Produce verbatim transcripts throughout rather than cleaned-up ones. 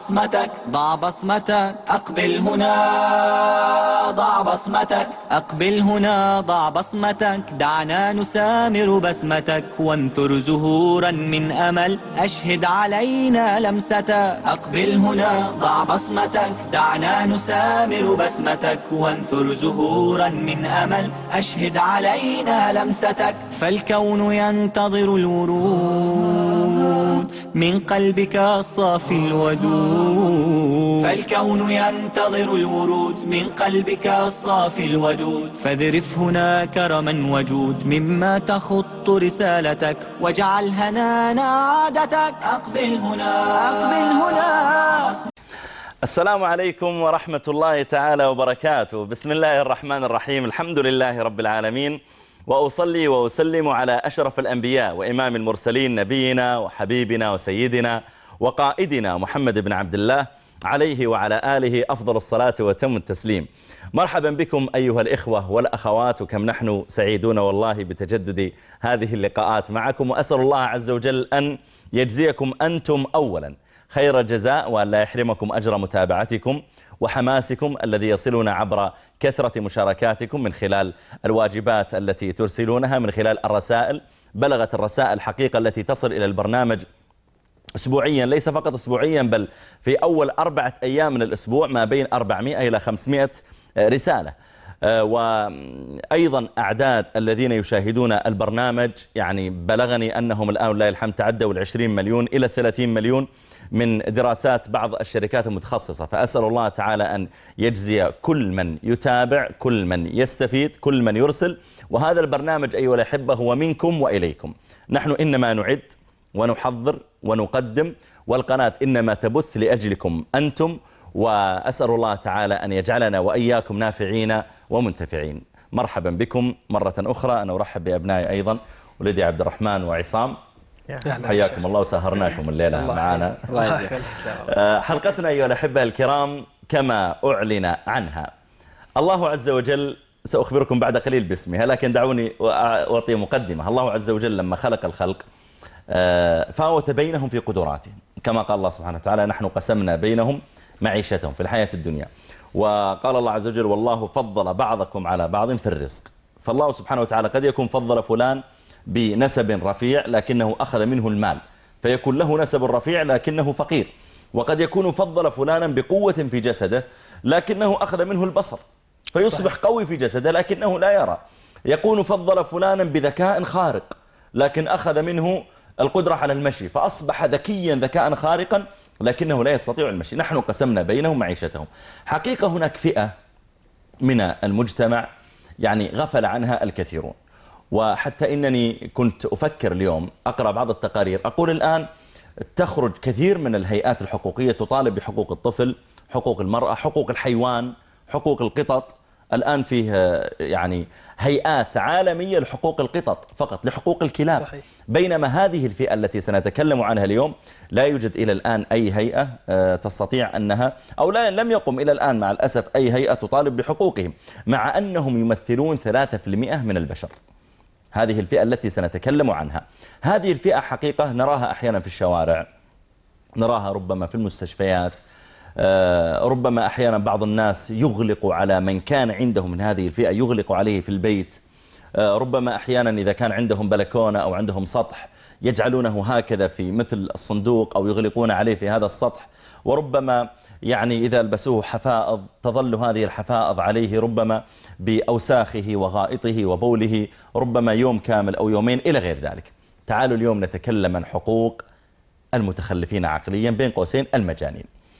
بصمتك ضع بصمتك أقبل هنا ضع بصمتك أقبل هنا ضع بصمتك دعنا نسامر بسمتك وانثر زهورا من أمل أشهد علينا لمستك أقبل هنا ضع بصمتك دعنا نسامر بسمتك وانثر زهورا من أمل أشهد علينا لمستك فالكون ينتظر الورود من قلبك الصافي الودود فالكون ينتظر الورود من قلبك الصافي الودود فاذرف هنا كرما وجود مما تخط رسالتك واجعل هنانا عادتك أقبل هنا أقبل هنا. السلام عليكم ورحمة الله تعالى وبركاته. بسم الله الرحمن الرحيم. الحمد لله رب العالمين، وأصلي وأسلم على أشرف الأنبياء وإمام المرسلين نبينا وحبيبنا وسيدنا وقائدنا محمد بن عبد الله عليه وعلى آله أفضل الصلاة وتم التسليم. مرحبا بكم أيها الإخوة والأخوات، وكم نحن سعيدون والله بتجدد هذه اللقاءات معكم، وأسأل الله عز وجل أن يجزيكم أنتم أولا خير الجزاء، وأن لا يحرمكم أجر متابعتكم وحماسكم الذي يصلنا عبر كثرة مشاركاتكم من خلال الواجبات التي ترسلونها، من خلال الرسائل. بلغت الرسائل حقيقة التي تصل إلى البرنامج أسبوعيا، ليس فقط أسبوعيا بل في أول أربعة أيام من الأسبوع ما بين أربعمائة إلى خمسمائة رسالة. وأيضا أعداد الذين يشاهدون البرنامج يعني بلغني أنهم الآن لا الحمد تعدوا العشرين مليون إلى الثلاثين مليون من دراسات بعض الشركات المتخصصة. فأسأل الله تعالى أن يجزي كل من يتابع، كل من يستفيد، كل من يرسل. وهذا البرنامج أيها الأحبة هو منكم وإليكم. نحن إنما نعد ونحضر ونقدم، والقناة إنما تبث لأجلكم أنتم، وأسأل الله تعالى أن يجعلنا وإياكم نافعين ومنتفعين. مرحبا بكم مرة أخرى. أنا أرحب بأبنائي أيضا، ولدي عبد الرحمن وعصام، حياكم الله وسهرناكم الليلة معنا. حلقتنا أيها الأحبة الكرام كما أعلن عنها الله عز وجل، سأخبركم بعد قليل باسمها، لكن دعوني أعطي مقدمة. الله عز وجل لما خلق الخلق فاوت بينهم في قدراته، كما قال الله سبحانه وتعالى: نحن قسمنا بينهم معيشتهم في الحياة الدنيا. وقال الله عز وجل: والله فضل بعضكم على بعض في الرزق. فالله سبحانه وتعالى قد يكون فضل فلان بنسب رفيع لكنه أخذ منه المال فيكون له نسب رفيع لكنه فقير، وقد يكون فضل فلانا بقوة في جسده لكنه أخذ منه البصر فيصبح قوي في جسده لكنه لا يرى. يكون فضل فلانا بذكاء خارق لكن أخذ منه القدرة على المشي فأصبح ذكيا ذكاء خارقا لكنه لا يستطيع المشي. نحن قسمنا بينهم معيشتهم. حقيقة هناك فئة من المجتمع يعني غفل عنها الكثيرون، وحتى إنني كنت أفكر اليوم أقرأ بعض التقارير، أقول الآن تخرج كثير من الهيئات الحقوقية تطالب بحقوق الطفل، حقوق المرأة، حقوق الحيوان، حقوق القطط. الآن فيه يعني هيئات عالمية لحقوق القطط فقط، لحقوق الكلاب. صحيح. بينما هذه الفئة التي سنتكلم عنها اليوم لا يوجد إلى الآن أي هيئة تستطيع أنها، أو لا لم يقم إلى الآن مع الأسف أي هيئة تطالب بحقوقهم، مع أنهم يمثلون ثلاثة بالمئة من البشر. هذه الفئة التي سنتكلم عنها، هذه الفئة حقيقة نراها أحيانا في الشوارع، نراها ربما في المستشفيات، ربما أحيانا بعض الناس يغلق على من كان عنده من هذه الفئة، يغلق عليه في البيت. ربما أحيانا إذا كان عندهم بلكونة أو عندهم سطح يجعلونه هكذا في مثل الصندوق أو يغلقون عليه في هذا السطح. وربما يعني إذا لبسوه حفائض تظل هذه الحفائض عليه ربما بأوساخه وغائطه وبوله ربما يوم كامل أو يومين إلى غير ذلك. تعالوا اليوم نتكلم عن حقوق المتخلفين عقليا، بين قوسين المجانين.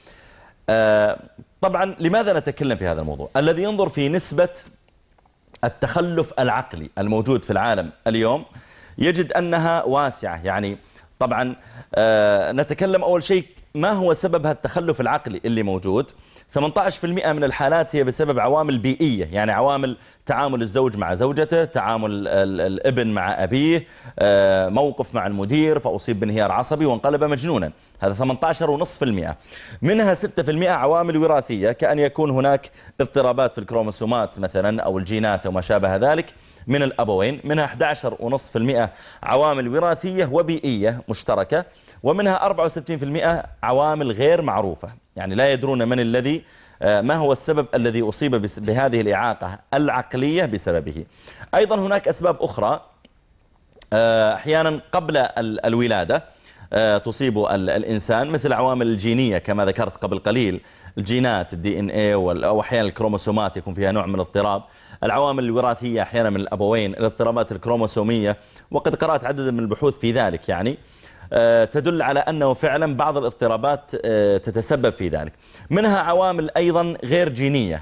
طبعا لماذا نتكلم في هذا الموضوع؟ الذي ينظر في نسبة التخلف العقلي الموجود في العالم اليوم يجد أنها واسعة. يعني طبعا نتكلم أول شيء ما هو سبب هالتخلف العقلي اللي موجود. ثمانية عشر بالمئة من الحالات هي بسبب عوامل بيئية، يعني عوامل تعامل الزوج مع زوجته، تعامل الابن مع أبيه، موقف مع المدير فأصيب بانهيار عصبي وانقلب مجنونا. هذا ثمانية عشر فاصلة خمسة بالمئة. منها ستة بالمئة عوامل وراثية، كأن يكون هناك اضطرابات في الكروموسومات مثلا أو الجينات أو ما شابه ذلك من الأبوين. منها أحد عشر فاصلة خمسة بالمئة عوامل وراثية وبيئية مشتركة. ومنها أربعة وستين بالمئة عوامل غير معروفة، يعني لا يدرون من الذي ما هو السبب الذي أصيب بهذه الإعاقة العقلية بسببه. أيضا هناك أسباب أخرى أحيانا قبل الولادة تصيب الإنسان، مثل العوامل الجينية كما ذكرت قبل قليل، الجينات الدي ان اي أو أحيانا الكروموسومات يكون فيها نوع من الاضطراب. العوامل الوراثية أحيانا من الأبوين، الاضطرابات الكروموسومية، وقد قرأت عددا من البحوث في ذلك يعني تدل على أنه فعلا بعض الاضطرابات تتسبب في ذلك. منها عوامل أيضا غير جينية،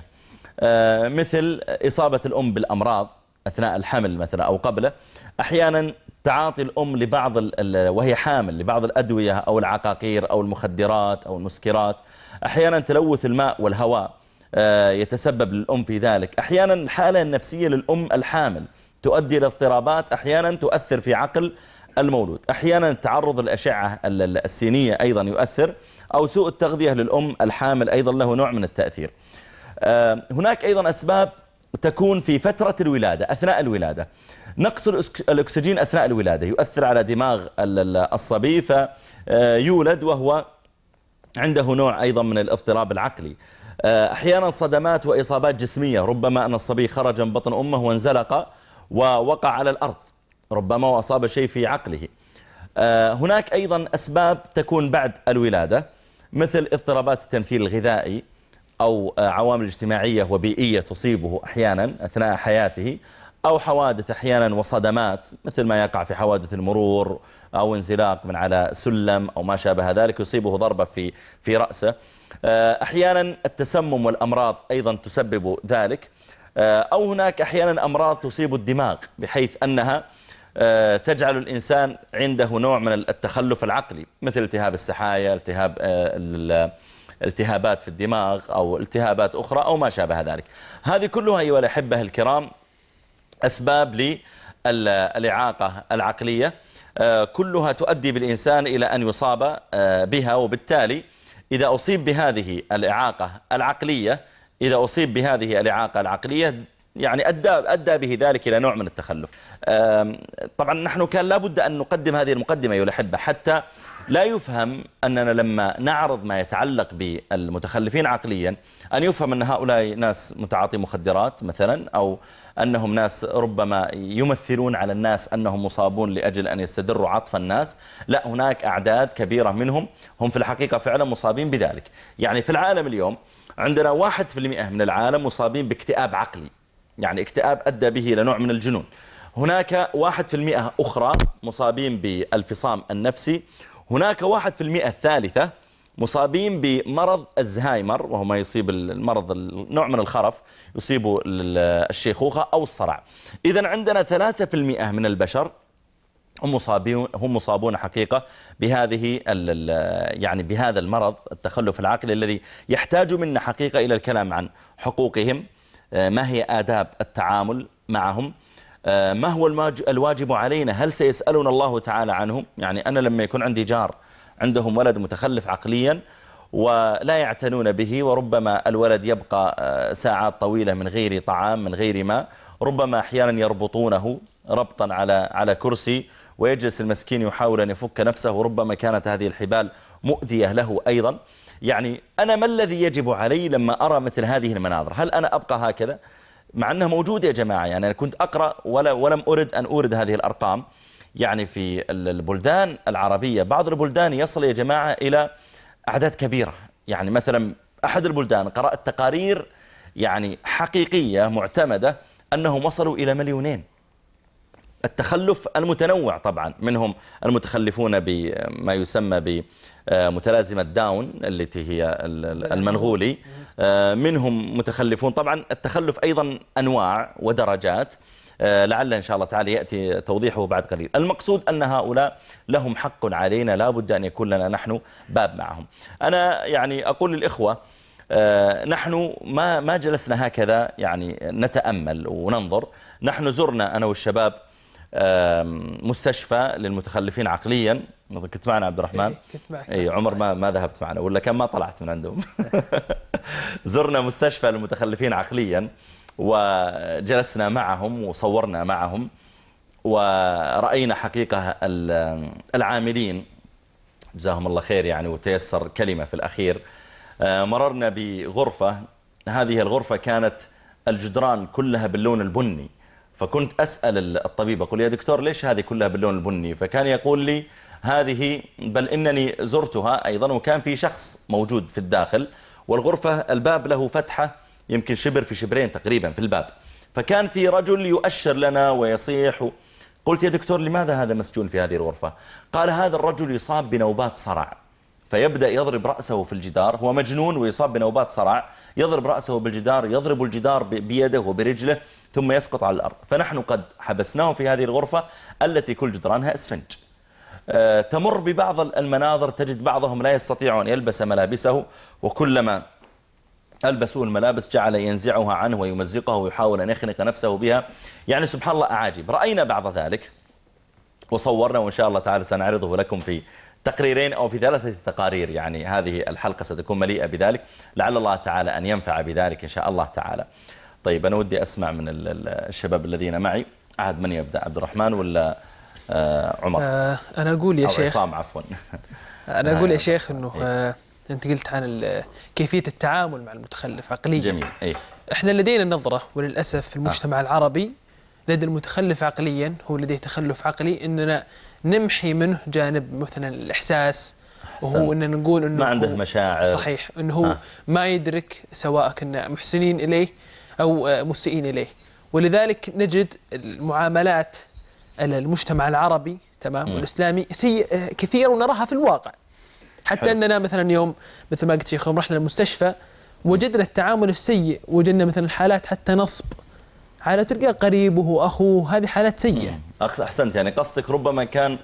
مثل إصابة الأم بالأمراض أثناء الحمل مثلا أو قبله. أحيانا تعاطي الأم لبعض وهي حامل لبعض الأدوية أو العقاقير أو المخدرات أو المسكرات. أحيانا تلوث الماء والهواء يتسبب للأم في ذلك. أحيانا الحالة النفسية للأم الحامل تؤدي إلى اضطرابات أحيانا تؤثر في عقل المولود. أحيانا التعرض للأشعة السينية أيضا يؤثر، أو سوء التغذية للأم الحامل أيضا له نوع من التأثير. هناك أيضا أسباب تكون في فترة الولادة أثناء الولادة. نقص الأكسجين أثناء الولادة يؤثر على دماغ الصبي فيولد وهو عنده نوع أيضا من الاضطراب العقلي. أحيانا صدمات وإصابات جسمية، ربما أن الصبي خرج من بطن أمه وانزلق ووقع على الأرض، ربما وأصاب شيء في عقله. هناك أيضا أسباب تكون بعد الولادة، مثل اضطرابات التمثيل الغذائي أو عوامل اجتماعية وبيئية تصيبه أحيانا أثناء حياته، أو حوادث أحيانا وصدمات مثل ما يقع في حوادث المرور أو انزلاق من على سلم أو ما شابه ذلك يصيبه ضربة في في رأسه. أحيانا التسمم والأمراض أيضا تسبب ذلك، أو هناك أحيانا أمراض تصيب الدماغ بحيث أنها تجعل الإنسان عنده نوع من التخلف العقلي، مثل التهاب السحايا، التهاب التهابات في الدماغ أو التهابات أخرى أو ما شابه ذلك. هذه كلها أيها الأحبة الكرام أسباب للإعاقة العقلية، كلها تؤدي بالإنسان إلى أن يصاب بها. وبالتالي إذا أصيب بهذه الإعاقة العقلية إذا أصيب بهذه الإعاقة العقلية يعني أدى, أدى به ذلك إلى نوع من التخلف. طبعا نحن كان لابد أن نقدم هذه المقدمة أيها الأحبة حتى لا يفهم أننا لما نعرض ما يتعلق بالمتخلفين عقليا أن يفهم أن هؤلاء ناس متعاطي مخدرات مثلا، أو أنهم ناس ربما يمثلون على الناس أنهم مصابون لأجل أن يستدروا عطف الناس. لا، هناك أعداد كبيرة منهم هم في الحقيقة فعلا مصابين بذلك. يعني في العالم اليوم عندنا واحد في المئة من العالم مصابين باكتئاب عقلي، يعني اكتئاب أدى به إلى نوع من الجنون. هناك واحد في المئة أخرى مصابين بالفصام النفسي. هناك واحد في المئة الثالثة مصابين بمرض الزهايمر، وهو ما يصيب المرض نوع من الخرف يصيب الشيخوخة أو الصرع. إذن عندنا ثلاثة في المئة من البشر هم مصابون هم مصابون حقيقة بهذه يعني بهذا المرض التخلف العقلي الذي يحتاج منا حقيقة إلى الكلام عن حقوقهم، ما هي آداب التعامل معهم، ما هو الواجب علينا، هل سيسألنا الله تعالى عنهم. يعني أنا لما يكون عندي جار عندهم ولد متخلف عقليا ولا يعتنون به، وربما الولد يبقى ساعات طويلة من غير طعام من غير ماء، ربما أحيانا يربطونه ربطا على على كرسي ويجلس المسكين يحاول أن يفك نفسه، وربما كانت هذه الحبال مؤذية له أيضا. يعني أنا ما الذي يجب علي لما أرى مثل هذه المناظر؟ هل أنا أبقى هكذا؟ مع أنها موجودة يا جماعة. يعني أنا كنت أقرأ ولا ولم أرد أن أورد هذه الأرقام. يعني في البلدان العربية بعض البلدان يصل يا جماعة إلى أعداد كبيرة. يعني مثلا أحد البلدان قرأت تقارير يعني حقيقية معتمدة أنهم وصلوا إلى مليونين. التخلف المتنوع طبعا، منهم المتخلفون بما يسمى بمتلازمة داون التي هي المنغولي، منهم متخلفون طبعا. التخلف أيضا أنواع ودرجات، لعل إن شاء الله تعالى يأتي توضيحه بعد قليل. المقصود أن هؤلاء لهم حق علينا، لا بد أن يكون لنا نحن باب معهم. أنا يعني أقول للإخوة نحن ما ما جلسنا هكذا يعني نتأمل وننظر. نحن زرنا أنا والشباب مستشفى للمتخلفين عقليا. كنت معنا عبد الرحمن؟ إيه كنت معك. اي عمر ما ما ذهبت معنا ولا كان ما طلعت من عندهم. زرنا مستشفى للمتخلفين عقليا وجلسنا معهم وصورنا معهم ورأينا حقيقة العاملين جزاهم الله خير يعني، وتيسر كلمة في الأخير. مررنا بغرفة، هذه الغرفة كانت الجدران كلها باللون البني، فكنت أسأل الطبيب أقول يا دكتور ليش هذه كلها باللون البني؟ فكان يقول لي هذه، بل إنني زرتها أيضا وكان في شخص موجود في الداخل، والغرفة الباب له فتحة يمكن شبر في شبرين تقريبا في الباب، فكان في رجل يؤشر لنا ويصيح. قلت يا دكتور لماذا هذا مسجون في هذه الغرفة؟ قال هذا الرجل يصاب بنوبات صرع، فيبدأ يضرب رأسه في الجدار، هو مجنون ويصاب بنوبات صرع، يضرب رأسه بالجدار، يضرب الجدار بيده وبرجله ثم يسقط على الأرض. فنحن قد حبسناه في هذه الغرفة التي كل جدرانها اسفنج. أه تمر ببعض المناظر تجد بعضهم لا يستطيع أن يلبس ملابسه، وكلما ألبسوا الملابس جعل ينزعها عنه ويمزقها ويحاول أن يخنق نفسه بها. يعني سبحان الله أعاجب. رأينا بعض ذلك وصورنا، وإن شاء الله تعالى سنعرضه لكم في تقريرين أو في ثلاثة تقارير. يعني هذه الحلقة ستكون مليئة بذلك، لعل الله تعالى أن ينفع بذلك إن شاء الله تعالى. طيب أنا ودي أسمع من الشباب الذين معي. عهد من يبدأ، عبد الرحمن ولا آه عمر؟ آه أنا أقول يا أو شيخ عصام عفوا. أنا أقول يا شيخ أنه آه أنت قلت عن كيفية التعامل مع المتخلف عقليا. جميل. إيه؟ إحنا لدينا نظرة وللأسف في المجتمع آه. العربي لدى المتخلف عقليا، هو لديه تخلف عقلي، أننا نمحي منه جانب مثلا الإحساس، وهو أننا نقول أنه ما عنده مشاعر. صحيح، أنه هو آه. ما يدرك سواء كنا محسنين إليه أو مسيئين إليه. ولذلك نجد المعاملات المجتمع العربي تمام م. والإسلامي سيئة كثير ونراها في الواقع. حتى حلو. أننا مثلا يوم مثل ما قلت شيخ يوم رحنا المستشفى وجدنا التعامل السيء، وجدنا مثلا حالات حتى نصب على تلقى قريبه وأخوه، هذه حالات سيئة. أحسنت، يعني قصدك ربما كان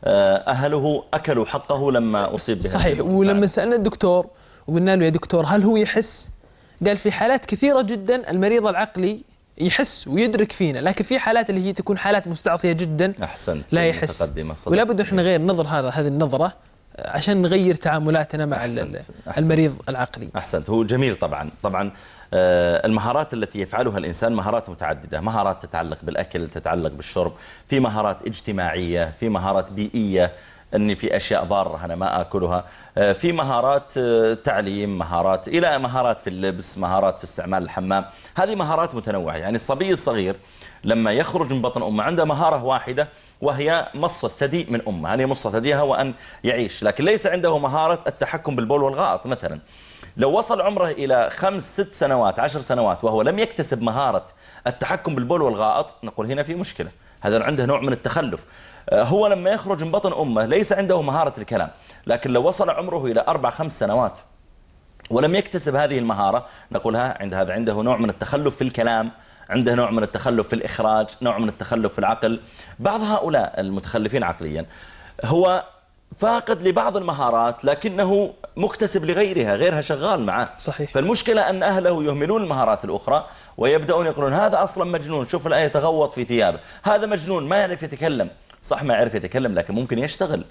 أهله أكلوا حقه لما أصيب بها. صحيح. ولما سألنا الدكتور وقلنا له يا دكتور هل هو يحس؟ قال في حالات كثيرة جدا المريض العقلي يحس ويدرك فينا، لكن في حالات اللي هي تكون حالات مستعصية جدا أحسنت لا يحس. ولا بد احنا نغير نظر هذا هذه النظرة عشان نغير تعاملاتنا مع أحسنت. أحسنت. المريض العقلي. أحسنت. هو جميل. طبعا طبعا المهارات التي يفعلها الإنسان مهارات متعددة، مهارات تتعلق بالأكل، تتعلق بالشرب، في مهارات اجتماعية، في مهارات بيئية أني في أشياء ضارة أنا ما أكلها، في مهارات تعليم، مهارات إلى مهارات في اللبس، مهارات في استعمال الحمام. هذه مهارات متنوعة. يعني الصبي الصغير لما يخرج من بطن أمه عنده مهارة واحدة وهي مص الثدي من أمه، أن يمص ثديها وأن يعيش، لكن ليس عنده مهارة التحكم بالبول والغائط مثلا. لو وصل عمره إلى خمس ست سنوات عشر سنوات وهو لم يكتسب مهارة التحكم بالبول والغائط، نقول هنا في مشكلة، هذا عنده نوع من التخلف. هو لما يخرج من بطن أمه ليس عنده مهارة الكلام، لكن لو وصل عمره إلى أربع خمس سنوات ولم يكتسب هذه المهارة، نقول ها عند هذا عنده نوع من التخلف في الكلام، عنده نوع من التخلف في الإخراج، نوع من التخلف في العقل. بعض هؤلاء المتخلفين عقليا هو فاقد لبعض المهارات لكنه مكتسب لغيرها، غيرها شغال معه. صحيح. فالمشكلة أن أهله يهملون المهارات الأخرى ويبدأون يقولون هذا أصلا مجنون، شوف الآية يتغوط في ثيابه، هذا مجنون ما يعرف يتكلم. صح ما يعرف يتكلم لكن ممكن يشتغل،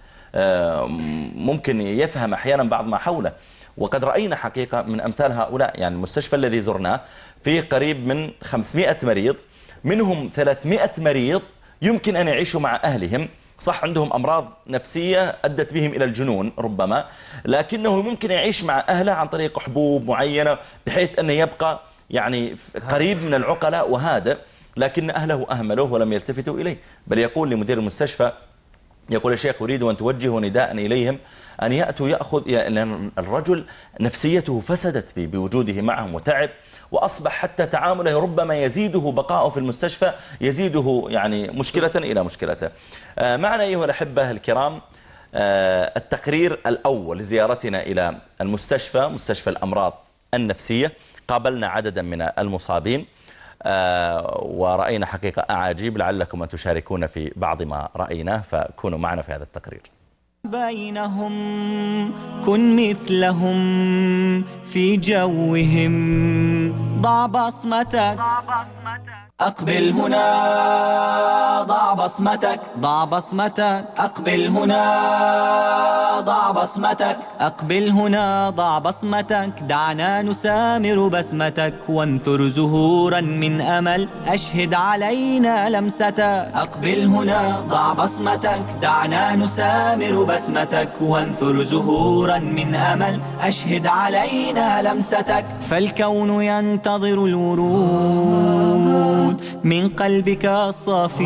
ممكن يفهم أحيانا بعض ما حوله. وقد رأينا حقيقة من أمثال هؤلاء. يعني المستشفى الذي زرناه فيه قريب من خمسمائة مريض، منهم ثلاثمائة مريض يمكن أن يعيشوا مع أهلهم، صح عندهم أمراض نفسية أدت بهم إلى الجنون ربما، لكنه ممكن يعيش مع أهله عن طريق حبوب معينة بحيث أنه يبقى يعني قريب من العقلاء وهادئ، لكن أهله أهملوه ولم يلتفتوا إليه. بل يقول لمدير المستشفى، يقول يا شيخ أريد أن توجهوا نداء إليهم أن يأتوا يأخذ، لأن الرجل نفسيته فسدت بوجوده معهم وتعب، وأصبح حتى تعامله ربما يزيده بقاؤه في المستشفى يزيده يعني مشكلة إلى مشكلته. معنا أيها الأحبة الكرام التقرير الأول لزيارتنا إلى المستشفى، مستشفى الأمراض النفسية. قابلنا عددا من المصابين ورأينا حقيقة أعاجيب، لعلكم أن تشاركون في بعض ما رأيناه، فكونوا معنا في هذا التقرير. بينهم كن مثلهم في جوهم، ضع بصمتك أقبل هنا ضع بصمتك، ضع بصمتك. أقبل هنا ضع بصمتك، أقبل هنا ضع بصمتك. دعنا نسامر بسمتك وانثر زهورا من أمل، أشهد علينا لمستك. أقبل هنا ضع بصمتك، دعنا نسامر بسمتك وانثر زهورا من أمل، أشهد علينا لمستك. فالكون ينتظر الورود من قلبك الصافي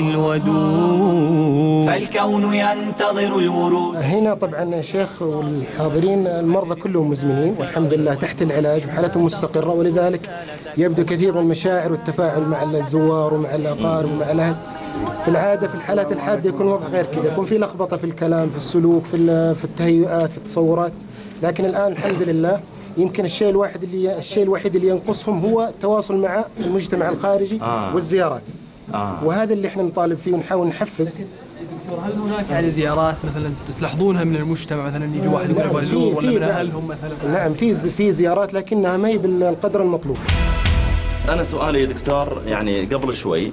الودود، فالكون ينتظر الورود. هنا طبعا يا شيخ والحاضرين المرضى كلهم مزمنين والحمد لله تحت العلاج وحالتهم مستقرة، ولذلك يبدو كثير من المشاعر والتفاعل مع الزوار ومع الأقارب ومع الأهل. في العادة في الحالات الحادة يكون الوضع غير كذا، يكون في لخبطة في الكلام في السلوك في في التهيؤات في التصورات، لكن الآن الحمد لله يمكن الشيء الواحد اللي الشيء الوحيد اللي ينقصهم هو التواصل مع المجتمع الخارجي آه. والزيارات. آه. وهذا اللي احنا نطالب فيه ونحاول نحفز. دكتور، هل هناك يعني زيارات مثلا تلاحظونها من المجتمع، مثلا يجي واحد يقول ابغى ازور، ولا من اهلهم مثلا؟ نعم في في زيارات لكنها ما هي بالقدر المطلوب. أنا سؤالي يا دكتور، يعني قبل شوي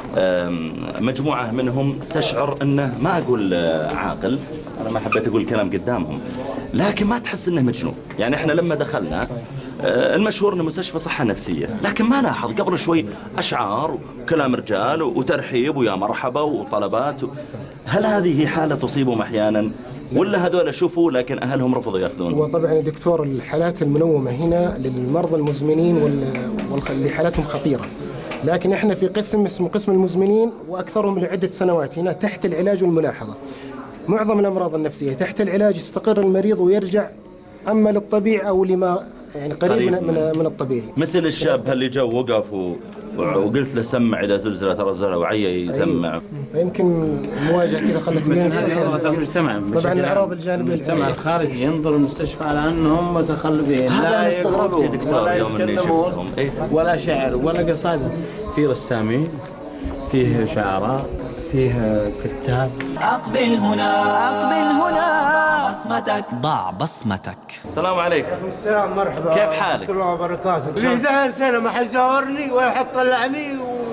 مجموعة منهم تشعر أنه ما أقول عاقل، أنا ما حبيت أقول الكلام قدامهم، لكن ما تحس أنه مجنون. يعني إحنا لما دخلنا المشهور أنه مستشفى صحة نفسية، لكن ما لاحظ قبل شوي أشعار وكلام رجال وترحيب ويا مرحبا وطلبات. هل هذه حالة تصيبهم أحيانا ولا هذول شوفوا لكن أهلهم رفضوا يأخذون؟ هو طبعا يا دكتور الحالات المنومة هنا للمرضى المزمنين واللي حالاتهم خطيرة، لكن احنا في قسم اسمه قسم المزمنين واكثرهم لعده سنوات هنا تحت العلاج والملاحظه. معظم الامراض النفسيه تحت العلاج يستقر المريض ويرجع اما للطبيعي او لما يعني قريب, قريب من, من من الطبيعي. مثل الشاب اللي جو وقف و... وقلت له سمع اذا زلزله ترى زلزله وعي يسمع. يمكن المواجهه كذا خلت ينسى المجتمع. طبعا الاعراض الجانبيه المجتمع الخارجي ينظر المستشفى على انهم متخلفين، هذا انا استغربت يا دكتور يوم اني شفتهم ولا شعر ولا قصائد. في رسامين، فيه شعراء، فيه كتاب. أقبل هنا أقبل هنا بصمتك، ضع بصمتك. السلام عليكم. السلام، مرحبا. كيف حالك؟ ورحمة الله وبركاته. لي دهر سنة ما حد زاورني ولا حد طلعني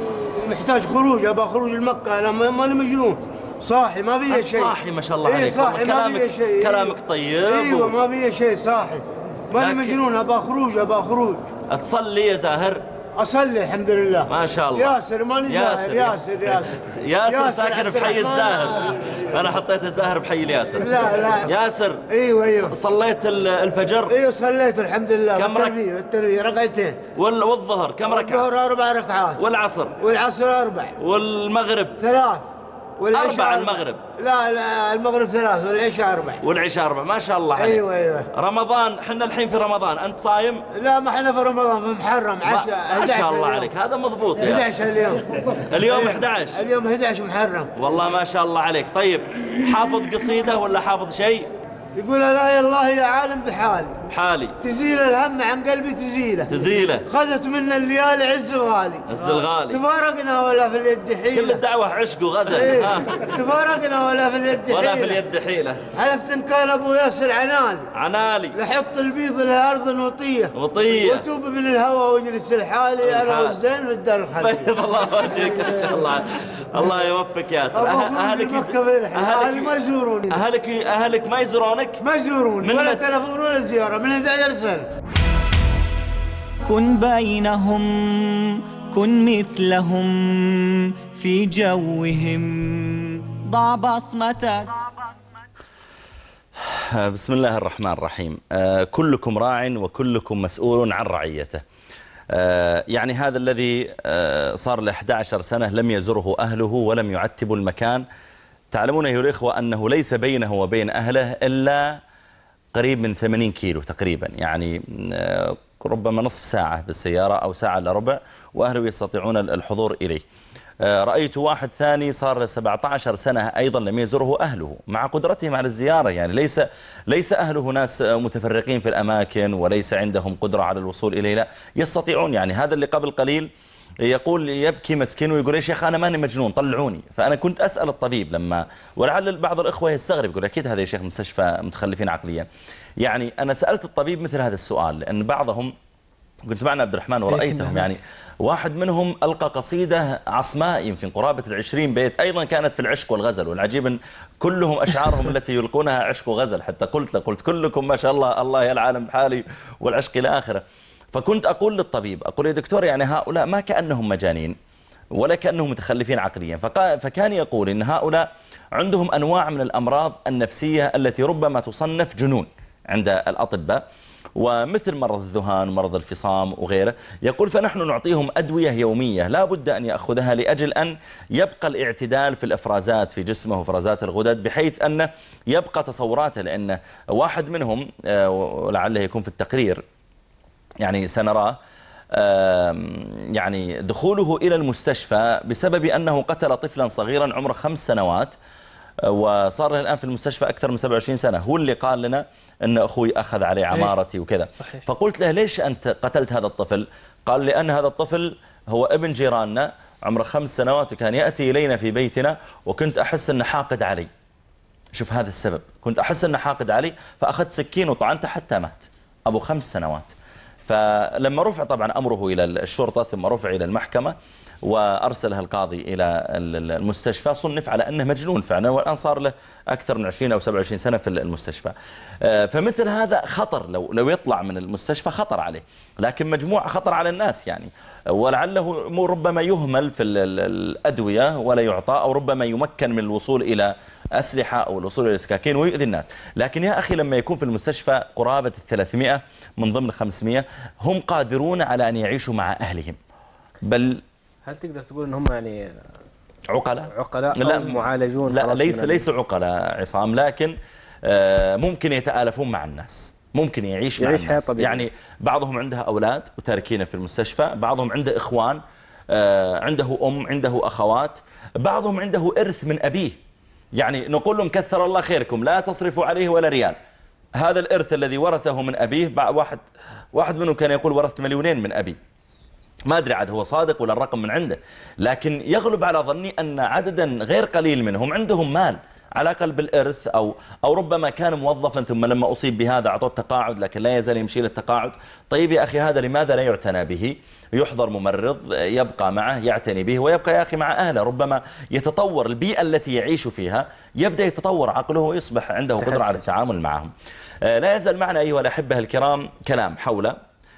ومحتاج خروج، أبغى خروج لمكة. أنا ماني مجنون، صاحي ما فيها شيء. صاحي ما شاء الله عليك. إيه صاحي ما فيها شيء. كلامك طيب. ايوه و... ما فيها شيء، صاحي ماني مجنون، أبغى خروج أبغى خروج. تصلي يا زاهر؟ أصلي الحمد لله. ما شاء الله. ياسر ماني زاهر. ياسر ياسر ياسر, ياسر ساكن بحي الزاهر. أنا حطيت الزاهر بحي الياسر. لا لا ياسر. ايوه ايوه صليت الفجر؟ ايوه صليت الحمد لله. كم ركعة؟ الترويح ركعتين. والظهر كم ركعة؟ الظهر أربع ركعات. والعصر؟ والعصر أربع. والمغرب؟ ثلاث. أربع المغرب؟ لا لا المغرب ثلاث والعشاء أربع. والعشاء أربع، ما شاء الله عليك. أيوة أيوة. رمضان احنا الحين في رمضان، أنت صايم؟ لا ما احنا في رمضان، في محرم عشاء. ما شاء الله عليك، هذا مضبوط يا أحد عشر اليوم. اليوم أحد عشر. اليوم أحد عشر محرم. والله ما شاء الله عليك. طيب حافظ قصيدة ولا حافظ شيء؟ يقول لا يا الله يا عالم بحالي، حالي تزيل الهم عن قلبي تزيله، تزيله خذت منا الليالي عز الغالي، عز الغالي. تفارقنا ولا في اليد حيله، كل الدعوة عشق وغزل. ايه. تفارقنا ولا في اليد حيله، ولا في اليد حيله. حلفت ان كان ابو ياسر عنالي، عنالي لحط البيض للارض وطيه وطيه، وتوب من الهوى واجلس الحالي انا والزين والدار الخالي. بيض الله وجهك ما شاء الله. الله يوفقك ياسر. اهلك اهلك ما يزوروني. اهلك اهلك ما يزورونك؟ ما يزوروني ولا تلفون ولا زياره من أحد عشر سنة. كن بينهم، كن مثلهم في جوهم، ضع بصمتك. بسم الله الرحمن الرحيم. كلكم راع وكلكم مسؤول عن رعيته. يعني هذا الذي صار له أحد عشر سنة لم يزره أهله ولم يعتبوا المكان. تعلمون أيها الإخوة أنه ليس بينه وبين أهله إلا قريب من ثمانين كيلو تقريبا، يعني ربما نصف ساعة بالسيارة أو ساعة إلا ربع، وأهله يستطيعون الحضور إليه. رأيت واحد ثاني صار له سبعة عشر سنة أيضا لم يزره أهله مع قدرتهم على الزيارة. يعني ليس ليس أهله ناس متفرقين في الأماكن وليس عندهم قدرة على الوصول إليه، لا يستطيعون. يعني هذا اللي قبل قليل يقول يبكي مسكين ويقول يا شيخ أنا ماني مجنون طلعوني. فأنا كنت أسأل الطبيب لما، ولعل بعض الإخوة يستغرب يقول أكيد هذا يا شيخ مستشفى متخلفين عقليا. يعني أنا سألت الطبيب مثل هذا السؤال، لأن بعضهم كنت معنا عبد الرحمن ورأيتهم، يعني واحد منهم ألقى قصيدة عصماء يمكن قرابة العشرين بيت أيضا كانت في العشق والغزل، والعجيب أن كلهم أشعارهم التي يلقونها عشق وغزل. حتى قلت له قلت كلكم ما شاء الله الله يا العالم بحالي والعشق إلى آخره. فكنت أقول للطبيب أقول يا دكتور يعني هؤلاء ما كأنهم مجانين ولا كأنهم متخلفين عقليا، فكان يقول إن هؤلاء عندهم أنواع من الأمراض النفسية التي ربما تصنف جنون عند الأطباء، ومثل مرض الذهان ومرض الفصام وغيره. يقول فنحن نعطيهم أدوية يومية لا بد أن يأخذها لأجل أن يبقى الاعتدال في الإفرازات في جسمه وإفرازات الغدد، بحيث أن يبقى تصوراته. لأن واحد منهم ولعله يكون في التقرير يعني سنراه يعني دخوله إلى المستشفى بسبب أنه قتل طفلا صغيرا عمره خمس سنوات وصار له الآن في المستشفى أكثر من سبعة وعشرين سنة. هو اللي قال لنا أن أخوي أخذ عليه عمارتي وكذا. فقلت له ليش أنت قتلت هذا الطفل؟ قال لأن هذا الطفل هو ابن جيراننا عمره خمس سنوات وكان يأتي إلينا في بيتنا وكنت أحس أنه حاقد علي. شوف هذا السبب، كنت أحس أنه حاقد علي فأخذت سكين وطعنته حتى مات أبو خمس سنوات. فلما رفع طبعا أمره إلى الشرطة ثم رفع إلى المحكمة وأرسلها القاضي إلى المستشفى، صنف على أنه مجنون فعلا، والآن صار له أكثر من عشرين أو سبعة وعشرين سنة في المستشفى. فمثل هذا خطر، لو لو يطلع من المستشفى خطر عليه، لكن مجموعة خطر على الناس يعني، ولعله ربما يهمل في الأدوية ولا يعطى، أو ربما يمكن من الوصول إلى أسلحة أو الوصول إلى سكاكين ويؤذي الناس. لكن يا أخي لما يكون في المستشفى قرابة الثلاثمائة من ضمن خمسمائة هم قادرون على أن يعيشوا مع أهلهم. بل هل تقدر تقول أنهم يعني عقلاء؟ عقلاء لا أو معالجون؟ لا ليس ليس عقلاء عصام، لكن ممكن يتآلفون مع الناس، ممكن يعيش, يعيش مع الناس. يعني بعضهم عنده أولاد وتاركينه في المستشفى، بعضهم عنده إخوان، عنده أم، عنده أخوات، بعضهم عنده إرث من أبيه. يعني نقول لهم كثر الله خيركم لا تصرفوا عليه ولا ريال، هذا الإرث الذي ورثه من أبيه. واحد واحد منهم كان يقول ورثت مليونين من أبي، ما أدري عاد هو صادق ولا الرقم من عنده، لكن يغلب على ظني أن عددا غير قليل منهم عندهم مال على الأقل بالإرث، أو أو ربما كان موظفا ثم لما أصيب بهذا أعطوه التقاعد لكن لا يزال يمشي للتقاعد. طيب يا أخي هذا لماذا لا يعتنى به؟ يحضر ممرض يبقى معه يعتني به ويبقى يا أخي مع أهله، ربما يتطور البيئة التي يعيش فيها، يبدأ يتطور عقله ويصبح عنده قدرة على التعامل معهم. لا يزال معنا أيها الأحبة الكرام كلام حول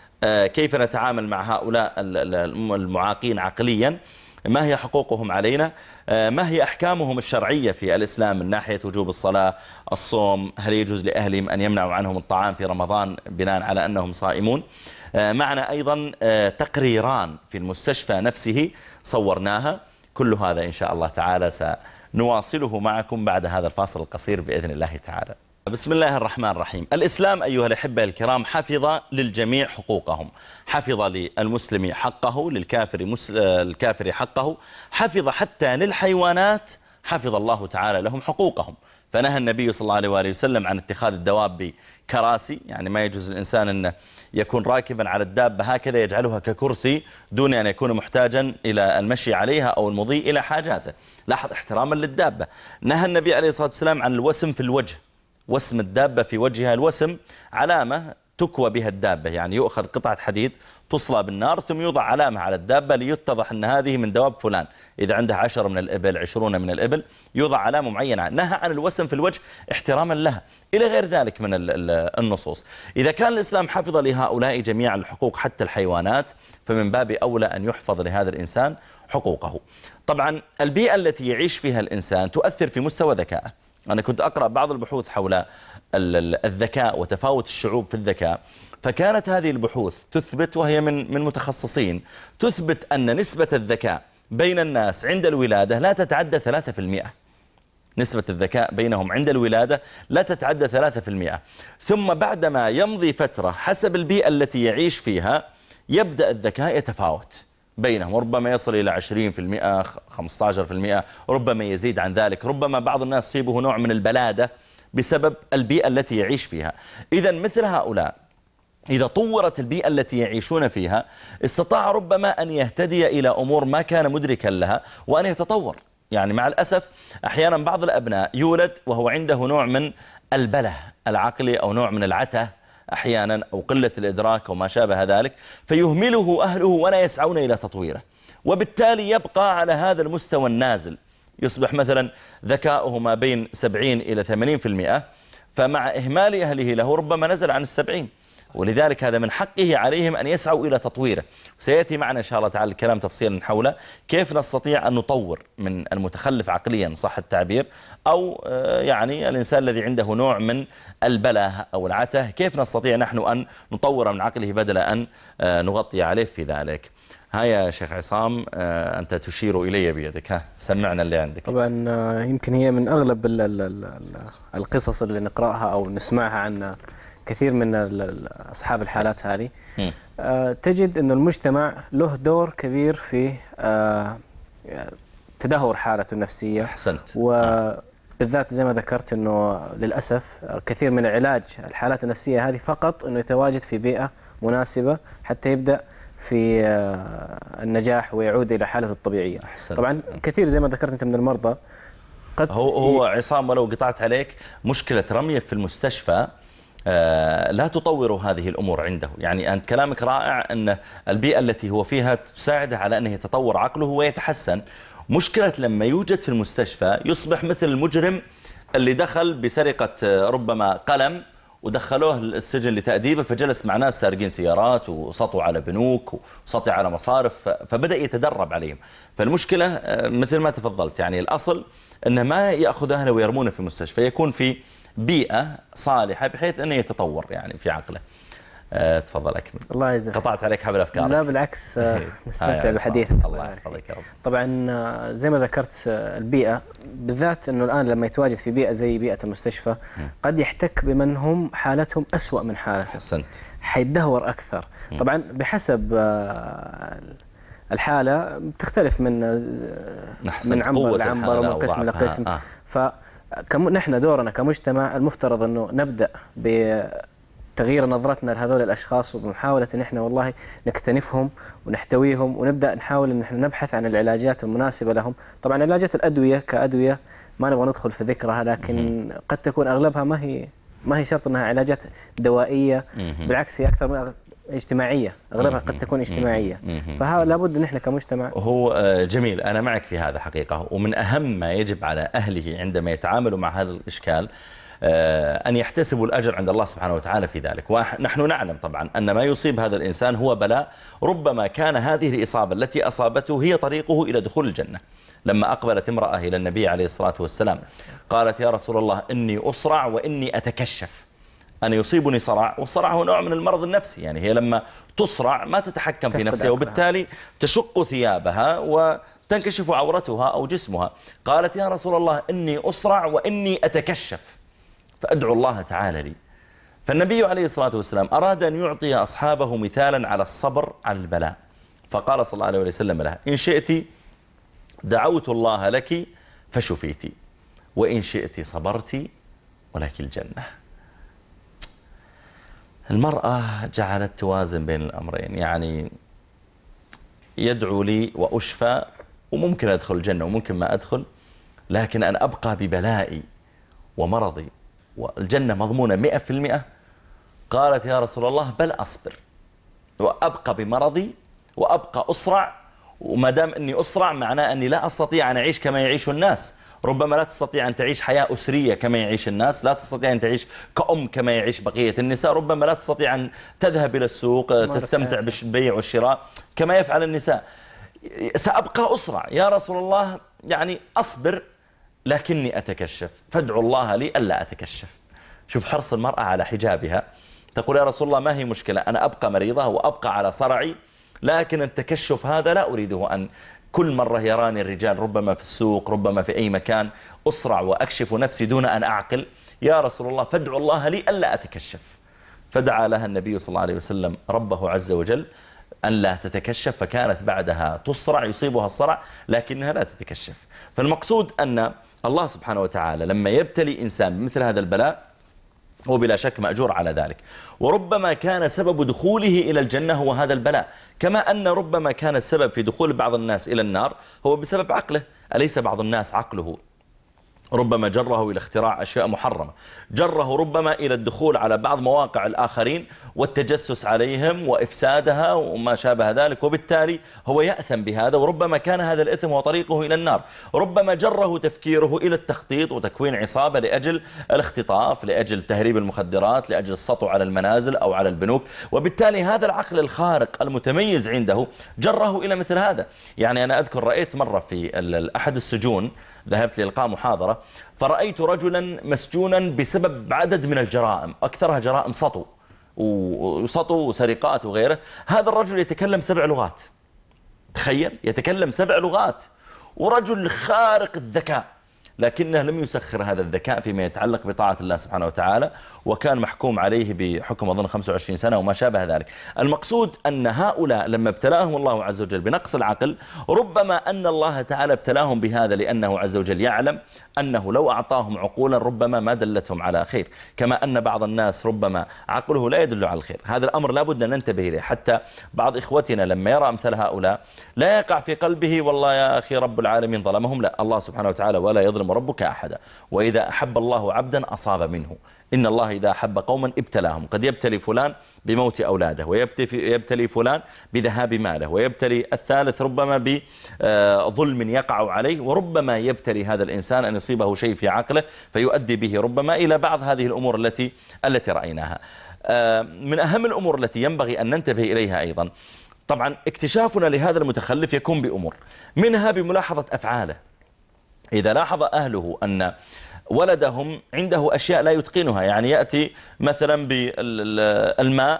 كيف نتعامل مع هؤلاء المعاقين عقليا، ما هي حقوقهم علينا، ما هي أحكامهم الشرعية في الإسلام من ناحية وجوب الصلاة، الصوم، هل يجوز لأهلهم أن يمنعوا عنهم الطعام في رمضان بناء على أنهم صائمون. معنا أيضا تقريران في المستشفى نفسه صورناها، كل هذا إن شاء الله تعالى سنواصله معكم بعد هذا الفاصل القصير بإذن الله تعالى. بسم الله الرحمن الرحيم. الإسلام أيها الأحبة الكرام حفظ للجميع حقوقهم، حفظ للمسلم حقه، للكافر مسل... الكافر حقه، حفظ حتى للحيوانات حفظ الله تعالى لهم حقوقهم. فنهى النبي صلى الله عليه وآله وسلم عن اتخاذ الدواب كراسي، يعني ما يجوز الإنسان أن يكون راكبا على الدابة هكذا يجعلها ككرسي دون أن يكون محتاجا إلى المشي عليها أو المضي إلى حاجاته. لاحظ احتراما للدابة. نهى النبي عليه الصلاة والسلام عن الوسم في الوجه، وسم الدابة في وجهها. الوسم علامة تكوى بها الدابة، يعني يؤخذ قطعة حديد تصلى بالنار ثم يوضع علامة على الدابة ليتضح أن هذه من دواب فلان، إذا عنده عشر من الإبل عشرون من الإبل يوضع علامة معينة. نهى عن الوسم في الوجه احتراما لها، إلى غير ذلك من النصوص. إذا كان الإسلام حفظ لهؤلاء جميع الحقوق حتى الحيوانات، فمن باب أولى أن يحفظ لهذا الإنسان حقوقه. طبعا البيئة التي يعيش فيها الإنسان تؤثر في مستوى ذكائه. أنا كنت أقرأ بعض البحوث حول الذكاء وتفاوت الشعوب في الذكاء، فكانت هذه البحوث تثبت، وهي من من متخصصين، تثبت أن نسبة الذكاء بين الناس عند الولادة لا تتعدى ثلاثة في المئة. نسبة الذكاء بينهم عند الولادة لا تتعدى ثلاثة في المئة، ثم بعدما يمضي فترة حسب البيئة التي يعيش فيها يبدأ الذكاء يتفاوت بينهم، ربما يصل إلى عشرين في المئة، خمسة عشر في المئة، ربما يزيد عن ذلك. ربما بعض الناس يصيبه نوع من البلادة بسبب البيئة التي يعيش فيها. إذا مثل هؤلاء إذا طورت البيئة التي يعيشون فيها استطاع ربما أن يهتدي إلى أمور ما كان مدركا لها وأن يتطور. يعني مع الأسف أحيانا بعض الأبناء يولد وهو عنده نوع من البله العقلي أو نوع من العته أحيانا أو قلة الإدراك أو ما شابه ذلك، فيهمله أهله ولا يسعون إلى تطويره، وبالتالي يبقى على هذا المستوى النازل، يصبح مثلا ذكاؤه ما بين سبعين إلى ثمانين بالمئة، فمع إهمال أهله له ربما نزل عن السبعين، ولذلك هذا من حقه عليهم أن يسعوا إلى تطويره. وسيأتي معنا إن شاء الله تعالى الكلام تفصيلا حول كيف نستطيع أن نطور من المتخلف عقليا صح التعبير، أو يعني الإنسان الذي عنده نوع من البله أو العته، كيف نستطيع نحن أن نطور من عقله بدل أن نغطي عليه في ذلك. ها يا شيخ عصام، أنت تشير إلي بيدك، ها سمعنا اللي عندك. طبعا يمكن هي من أغلب القصص اللي نقرأها أو نسمعها عن كثير من أصحاب الحالات هذه، تجد أن المجتمع له دور كبير في تدهور حالته النفسية. أحسنت. وبالذات زي ما ذكرت أنه للأسف كثير من علاج الحالات النفسية هذه فقط أنه يتواجد في بيئة مناسبة حتى يبدأ في النجاح ويعود إلى حالته الطبيعية. أحسنت. طبعا كثير زي ما ذكرت أنت من المرضى قد هو هو عصام، ولو قطعت عليك، مشكلة رمية في المستشفى آه لا تطور هذه الأمور عنده. يعني أنت كلامك رائع أن البيئة التي هو فيها تساعده على أنه يتطور عقله ويتحسن. مشكلة لما يوجد في المستشفى يصبح مثل المجرم اللي دخل بسرقة ربما قلم ودخلوه السجن لتأديبه، فجلس مع ناس سارقين سيارات وسطوا على بنوك وسطوا على مصارف، فبدأ يتدرب عليهم. فالمشكلة مثل ما تفضلت، يعني الأصل أنه ما يأخذ أهله ويرمونه في مستشفى، يكون في بيئة صالحة بحيث أنه يتطور يعني في عقله. أه تفضل أكمل. الله يجزاك. قطعت عليك حبل أفكارك. لا بالعكس، نستمتع بحديثك. الله يحفظك يا رب. طبعا زي ما ذكرت البيئة بالذات، أنه الآن لما يتواجد في بيئة زي بيئة المستشفى قد يحتك بمن هم حالتهم أسوأ من حالته. أحسنت. حيتدهور أكثر. طبعا بحسب الحالة بتختلف من من عنبر لعنبر ومن قسم لقسم. آه. ف نحن دورنا كمجتمع المفترض أنه نبدأ بتغيير نظرتنا لهذول الأشخاص، وبمحاولة أن احنا والله نكتنفهم ونحتويهم، ونبدأ نحاول أن احنا نبحث عن العلاجات المناسبة لهم. طبعا علاجات الأدوية كأدوية ما نبغى ندخل في ذكرها، لكن قد تكون أغلبها ما هي ما هي شرط أنها علاجات دوائية، بالعكس هي أكثر من اجتماعية، أغلبها قد تكون اجتماعية. فهذا لابد أن احنا كمجتمع. هو جميل، أنا معك في هذا حقيقة. ومن أهم ما يجب على أهله عندما يتعاملوا مع هذا الإشكال أن يحتسبوا الأجر عند الله سبحانه وتعالى في ذلك. ونحن نعلم طبعا أن ما يصيب هذا الإنسان هو بلاء، ربما كان هذه الإصابة التي أصابته هي طريقه إلى دخول الجنة. لما أقبلت امرأة إلى النبي عليه الصلاة والسلام قالت: يا رسول الله إني أصرع وإني أتكشف. أنا يصيبني صرع، والصرع هو نوع من المرض النفسي، يعني هي لما تصرع ما تتحكم في نفسها، وبالتالي تشق ثيابها وتنكشف عورتها أو جسمها. قالت: يا رسول الله إني أصرع وإني أتكشف فأدعو الله تعالى لي. فالنبي عليه الصلاة والسلام أراد أن يعطي أصحابه مثالا على الصبر على البلاء، فقال صلى الله عليه وسلم لها: إن شئت دعوت الله لك فشفيتي، وإن شئت صبرت ولك الجنة. المرأة جعلت توازن بين الأمرين، يعني يدعو لي وأشفى وممكن أدخل الجنة وممكن ما أدخل، لكن أن أبقى ببلائي ومرضي والجنة مضمونة مئة في المئة. قالت: يا رسول الله بل أصبر وأبقى بمرضي وأبقى أسرع، وما دام أني أسرع معناه أني لا أستطيع أن أعيش كما يعيش الناس. ربما لا تستطيع أن تعيش حياة أسرية كما يعيش الناس، لا تستطيع أن تعيش كأم كما يعيش بقية النساء، ربما لا تستطيع أن تذهب إلى السوق تستمتع بالبيع والشراء كما يفعل النساء. سأبقى أسرع يا رسول الله، يعني أصبر لكني أتكشف، فادعوا الله لي ألا أتكشف. شوف حرص المرأة على حجابها، تقول: يا رسول الله ما هي مشكلة، أنا أبقى مريضة وأبقى على صرعي، لكن التكشف هذا لا أريده، أن كل مرة يراني الرجال ربما في السوق ربما في أي مكان أسرع وأكشف نفسي دون أن أعقل. يا رسول الله فادعوا الله لي ألا أتكشف. فدعا لها النبي صلى الله عليه وسلم ربه عز وجل أن لا تتكشف، فكانت بعدها تصرع، يصيبها الصرع لكنها لا تتكشف. فالمقصود أن الله سبحانه وتعالى لما يبتلي إنسان بمثل هذا البلاء هو بلا شك مأجور على ذلك، وربما كان سبب دخوله إلى الجنة هو هذا البلاء، كما أن ربما كان السبب في دخول بعض الناس إلى النار هو بسبب عقله. أليس بعض الناس عقله ربما جره إلى اختراع أشياء محرمة، جره ربما إلى الدخول على بعض مواقع الآخرين والتجسس عليهم وإفسادها وما شابه ذلك، وبالتالي هو يأثم بهذا، وربما كان هذا الإثم هو طريقه إلى النار. ربما جره تفكيره إلى التخطيط وتكوين عصابة لأجل الاختطاف، لأجل تهريب المخدرات، لأجل السطو على المنازل أو على البنوك، وبالتالي هذا العقل الخارق المتميز عنده جره إلى مثل هذا. يعني أنا أذكر رأيت مرة في أحد السجون، ذهبت لإلقاء محاضرة، فرأيت رجلا مسجونا بسبب عدد من الجرائم، أكثرها جرائم سطو وسطو وسرقات وغيره. هذا الرجل يتكلم سبع لغات، تخيل، يتكلم سبع لغات، ورجل خارق الذكاء، لكنه لم يسخر هذا الذكاء فيما يتعلق بطاعة الله سبحانه وتعالى، وكان محكوم عليه بحكم أظن خمسة وعشرين سنة وما شابه ذلك. المقصود أن هؤلاء لما ابتلاهم الله عز وجل بنقص العقل، ربما أن الله تعالى ابتلاهم بهذا لأنه عز وجل يعلم أنه لو أعطاهم عقولا ربما ما دلتهم على خير، كما أن بعض الناس ربما عقله لا يدل على الخير. هذا الأمر لابد أن ننتبه إليه. حتى بعض إخوتنا لما يرى أمثال هؤلاء لا يقع في قلبه والله يا أخي رب العالمين ظلمهم، لا، الله سبحانه وتعالى ولا يظلم ربك أحدا، وإذا أحب الله عبدا أصاب منه. إن الله إذا أحب قوما ابتلاهم، قد يبتلي فلان بموت أولاده، ويبتلي فلان بذهاب ماله، ويبتلي الثالث ربما بظلم يقع عليه، وربما يبتلي هذا الإنسان أن يصيبه شيء في عقله فيؤدي به ربما إلى بعض هذه الأمور التي التي رأيناها. من أهم الأمور التي ينبغي أن ننتبه إليها أيضا، طبعا اكتشافنا لهذا المتخلف يكون بأمور، منها بملاحظة أفعاله. إذا لاحظ أهله أن ولدهم عنده أشياء لا يتقنها، يعني يأتي مثلا بالماء،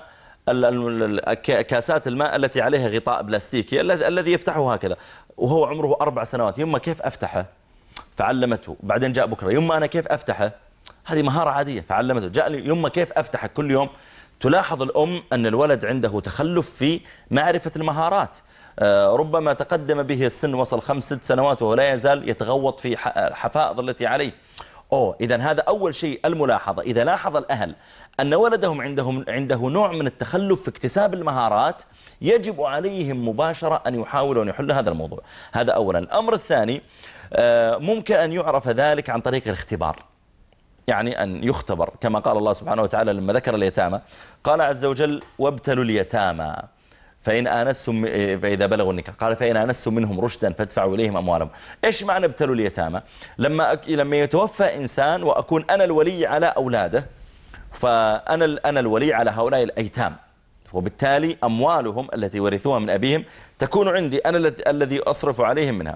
كاسات الماء التي عليها غطاء بلاستيكي الذي يفتحه هكذا وهو عمره أربع سنوات، يما كيف أفتحه؟ فعلمته. بعدين جاء بكرة، يما أنا كيف أفتحه؟ هذه مهارة عادية، فعلمته. جاء لي، يما كيف أفتحه؟ كل يوم. تلاحظ الأم أن الولد عنده تخلف في معرفة المهارات، ربما تقدم به السن، وصل خمس ست سنوات وهو لا يزال يتغوط في الحفائض التي عليه. أوه إذن هذا أول شيء الملاحظة. إذا لاحظ الأهل أن ولدهم عندهم عنده نوع من التخلف في اكتساب المهارات، يجب عليهم مباشرة أن يحاولوا أن يحلوا هذا الموضوع. هذا أولا. الأمر الثاني، ممكن أن يعرف ذلك عن طريق الاختبار، يعني أن يختبر كما قال الله سبحانه وتعالى لما ذكر اليتامى، قال عز وجل وابتلوا اليتامى فإن آنستم، فإذا بلغوا النكاح قال فإن آنستم منهم رشدا فادفعوا إليهم أموالهم. إيش معنى ابتلوا اليتامى؟ لما لما يتوفى إنسان وأكون أنا الولي على أولاده، فأنا أنا الولي على هؤلاء الأيتام، وبالتالي أموالهم التي ورثوها من أبيهم تكون عندي أنا الذي أصرف عليهم منها.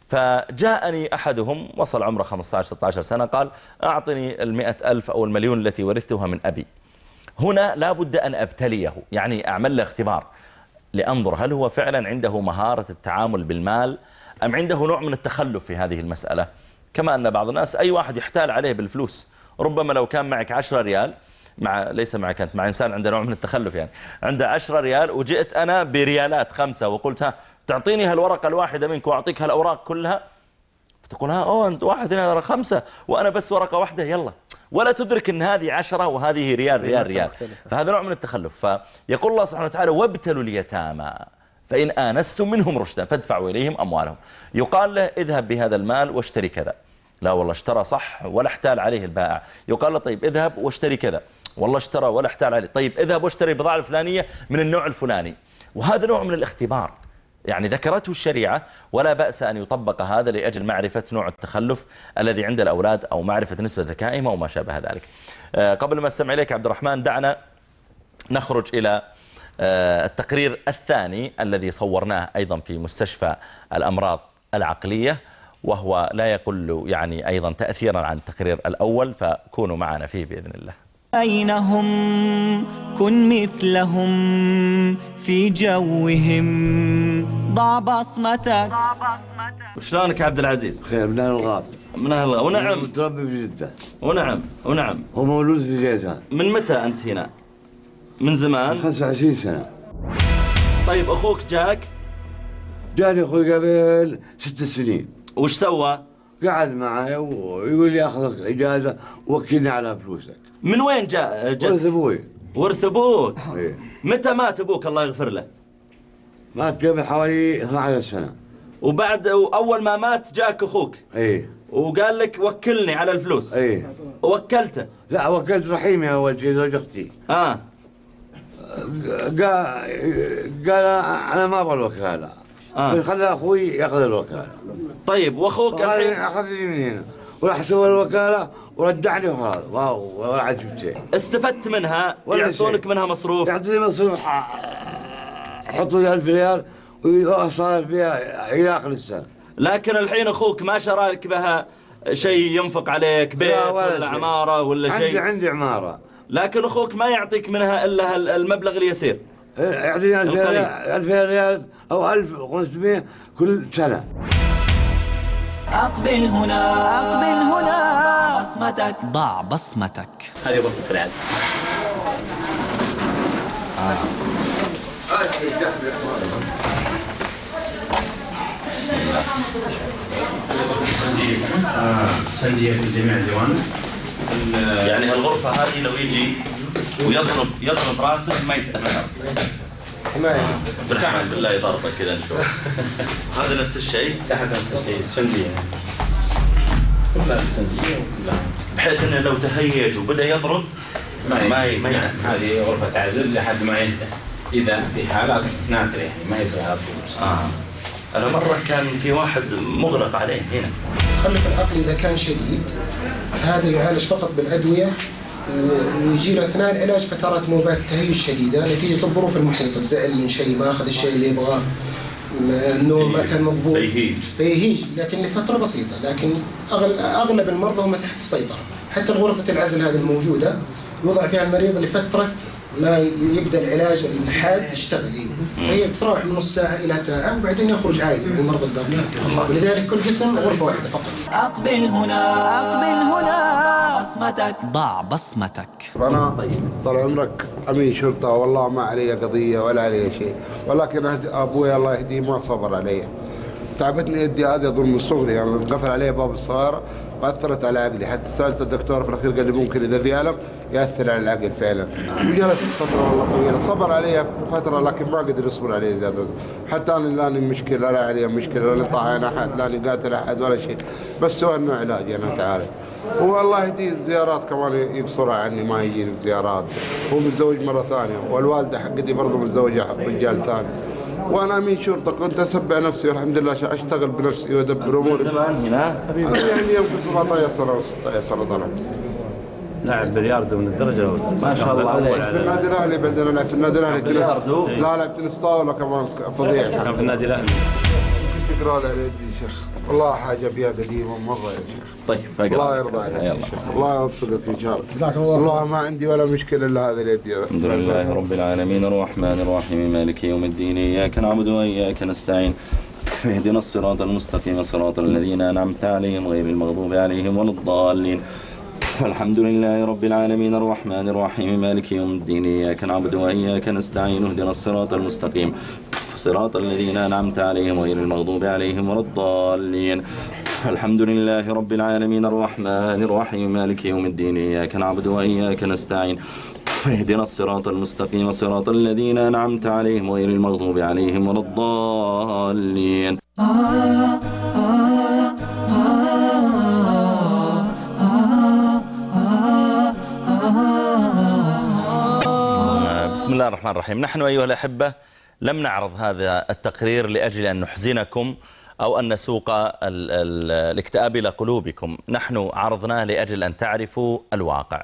فجاءني أحدهم وصل عمره خمسة عشر ستة عشر سنة، قال أعطني المئة ألف أو المليون التي ورثتها من أبي. هنا لا بد أن أبتليه، يعني أعمل له اختبار لأنظر هل هو فعلا عنده مهارة التعامل بالمال أم عنده نوع من التخلف في هذه المسألة. كما أن بعض الناس أي واحد يحتال عليه بالفلوس، ربما لو كان معك عشرة ريال، مع ليس معك أنت، مع إنسان عنده نوع من التخلف، يعني عنده عشرة ريال وجئت أنا بريالات خمسة وقلت ها تعطيني هالورقة الواحدة منك وأعطيك هالأوراق كلها، فتقول ها أوه أنت واحد هنا خمسة وأنا بس ورقة واحدة يلا، ولا تدرك أن هذه عشرة وهذه ريال ريال ريال. فهذا نوع من التخلف. فيقول الله سبحانه وتعالى وابتلوا اليتامى فإن آنستم منهم رشدا فادفعوا إليهم أموالهم. يقال له اذهب بهذا المال واشتري كذا، لا والله اشترى صح ولا احتال عليه البائع. يقال له طيب اذهب واشتري كذا، والله اشترى ولا احتال عليه. طيب اذهب واشتري البضاعة الفلانية من النوع الفلاني. وهذا نوع من الاختبار يعني ذكرته الشريعة، ولا بأس أن يطبق هذا لأجل معرفة نوع التخلف الذي عند الأولاد أو معرفة نسبة ذكائهم أو ما شابه ذلك. قبل ما استمع إليك عبد الرحمن، دعنا نخرج إلى التقرير الثاني الذي صورناه أيضا في مستشفى الأمراض العقلية، وهو لا يقل يعني أيضا تأثيرا عن التقرير الأول، فكونوا معنا فيه بإذن الله. أينهم كن مثلهم في جوهم ضع بصمتك. وشلونك عبد العزيز؟ خير، من أهل الغاب. من أهل الغاب، ونعم. متربي في جدة. ونعم ونعم. هو مولود في جيزان. من متى أنت هنا؟ من زمان؟ خمسة وعشرين سنة. طيب أخوك جاك؟ جاني أخوي قبل ست سنين. وش سوى؟ قعد معي ويقول لي أخذك إجازة ووكلني على فلوسك. من وين جاء؟ جت؟ ورث أبوي. ورث أبوك؟ إيه. متى مات أبوك الله يغفر له؟ مات قبل حوالي اثنتي عشرة سنة. وبعد أول ما مات جاك أخوك ايه وقال لك وكلني على الفلوس. ايه ووكلته؟ لا وكلت رحيمي أول شيء زوج أختي. آه قال قال أنا ما أبغى الوكالة. آه. خلى أخوي يأخذ الوكالة. طيب وأخوك الحين؟ أخذني من هنا وراح سوى الوكالة ورجعني وخلاص. واو ولا عاد شفت شيء. استفدت منها؟ يعطونك منها مصروف؟ يعطوني مصروف، حطوا لي ألف ريال وصار فيها إلى آخر السنة. لكن الحين أخوك ما شرى لك بها شيء ينفق عليك، بيت ولا, ولا عمارة ولا شيء؟ عندي عندي عمارة. لكن أخوك ما يعطيك منها إلا المبلغ اليسير. يعطيني ألفين ريال أو ألف وخمسمائة كل سنة. أقبل هنا أقبل هنا بصمتك ضع بصمتك. هذه غرفة العزل. آه. بسم الله. سندية في جميع الديوان. يعني هالغرفة هذه لو يجي ويضرب يضرب راسه ما يتأمل. حماية. بالرحمن بالله يضربك كذا نشوف. هذا نفس الشيء؟ تحت نفس الشيء السندية. كلها السندية وكلها. بحيث انه لو تهيج وبدأ يضرب ما ما ما هذه غرفة عزل لحد ما يهدأ. إذا في حالات نادرة يعني ما يبغى على طول. آه. أنا مرة كان في واحد مغلق عليه هنا. التخلف العقلي إذا كان شديد هذا يعالج فقط بالأدوية ويجي له أثناء العلاج فترات نوبات تهيج شديدة نتيجة الظروف المحيطة، زعل من شيء، ما أخذ الشيء اللي يبغاه، النوم ما كان مضبوط فيهيج فيهيج لكن لفترة بسيطة. لكن أغلب المرضى هم تحت السيطرة. حتى غرفة العزل هذه الموجودة يوضع فيها المريض لفترة ما يبدأ العلاج الحاد يشتغل. هي بتروح من نص ساعة إلى ساعة وبعدين يخرج عادي من المرضى الباقيين. ولذلك كل قسم غرفة واحدة فقط. أقبل هنا أقبل هنا بصمتك ضع بصمتك. أنا طال عمرك أمين شرطة والله ما علي قضية ولا علي شيء، ولكن أبوي الله يهديه ما صبر علي. تعبتني يدي هذه ظلم صغري، يعني انقفل علي باب الصغيرة وأثرت على عقلي. حتى سألت الدكتور في الأخير قال لي ممكن إذا في ألم يأثر على العقل فعلا. وجلست فترة والله طويلة، صبر علي فترة لكن ما قدر يصبر علي زيادة. حتى أنا لاني مشكلة لا علي مشكلة ولا طاعن أحد لاني قاتل أحد ولا شيء، بس سوى إنه علاج أنا تعالى. والله يهديه الزيارات كمان يقصرها عني ما يجيني زيارات. هو متزوج مرة ثانية والوالدة حقتي برضه متزوجة رجال ثاني. وانا امين شرطه كنت اسبع نفسي والحمد لله اشتغل بنفسي وادبر اموري. زمان هنا؟ يعني يمكن سبعطعش سنه و ستطعش سنه طلعت. لاعب بلياردو من الدرجه الاولى. ما شاء الله عليك. في النادي الاهلي بعدين لعب في النادي الاهلي بلياردو؟ لا لعبت تنس طاوله كمان فظيع. كان في النادي الاهلي. كنت تقرا لي على يدي يا شيخ، والله حاجه فيها قديمه مره يا شيخ. طيب الله يرضى عليك. الله يوفقك ان شاء الله. والله ما عندي ولا مشكله الا هذا اليد. الحمد لله رب العالمين الرحمن الرحيم مالك يوم الدين اياك نعبد واياك نستعين اهدنا الصراط المستقيم صراط الذين انعمت عليهم غير المغضوب عليهم ولا الضالين. الحمد لله رب العالمين الرحمن الرحيم مالك يوم الدين اياك نعبد واياك نستعين اهدنا الصراط المستقيم صراط الذين انعمت عليهم غير المغضوب عليهم ولا الضالين. الحمد لله رب العالمين الرحمن الرحيم مالك يوم الدين إياك نعبد وإياك نستعين اهدنا الصراط المستقيم صراط الذين أنعمت عليهم غير المغضوب عليهم ولا الضالين. بسم الله الرحمن الرحيم. نحن أيها الأحبة لم نعرض هذا التقرير لأجل أن نحزنكم أو أن نسوق ال ال الاكتئاب إلى قلوبكم. نحن عرضناه لأجل أن تعرفوا الواقع.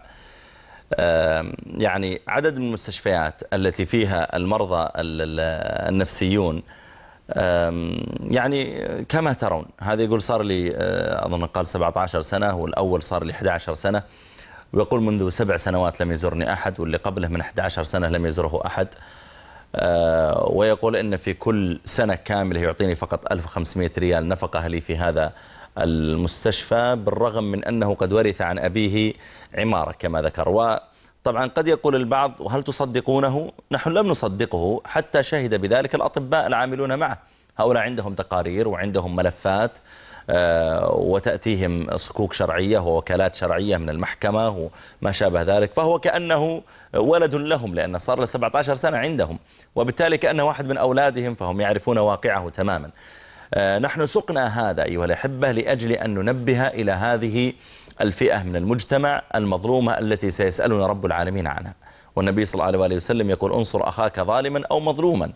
يعني عدد من المستشفيات التي فيها المرضى النفسيون يعني كما ترون. هذا يقول صار لي أظن قال سبعة عشر سنة، والأول صار لي أحد عشر سنة، ويقول منذ سبع سنوات لم يزورني أحد، واللي قبله من أحد عشر سنة لم يزوره أحد. آه ويقول إن في كل سنة كاملة يعطيني فقط ألف وخمسمائة ريال نفقة لي في هذا المستشفى، بالرغم من أنه قد ورث عن أبيه عمارة كما ذكر. وطبعا قد يقول البعض وهل تصدقونه؟ نحن لم نصدقه حتى شهد بذلك الأطباء العاملون معه. هؤلاء عندهم تقارير وعندهم ملفات آه وتأتيهم صكوك شرعية ووكالات شرعية من المحكمة وما شابه ذلك، فهو كأنه ولد لهم لأنه صار له سبعة عشر سنة عندهم، وبالتالي كأنه واحد من أولادهم، فهم يعرفون واقعه تماما. نحن سقنا هذا أيها الأحبة لأجل أن ننبه إلى هذه الفئة من المجتمع المظلومة التي سيسألنا رب العالمين عنها. والنبي صلى الله عليه وسلم يقول انصر أخاك ظالما أو مظلوما،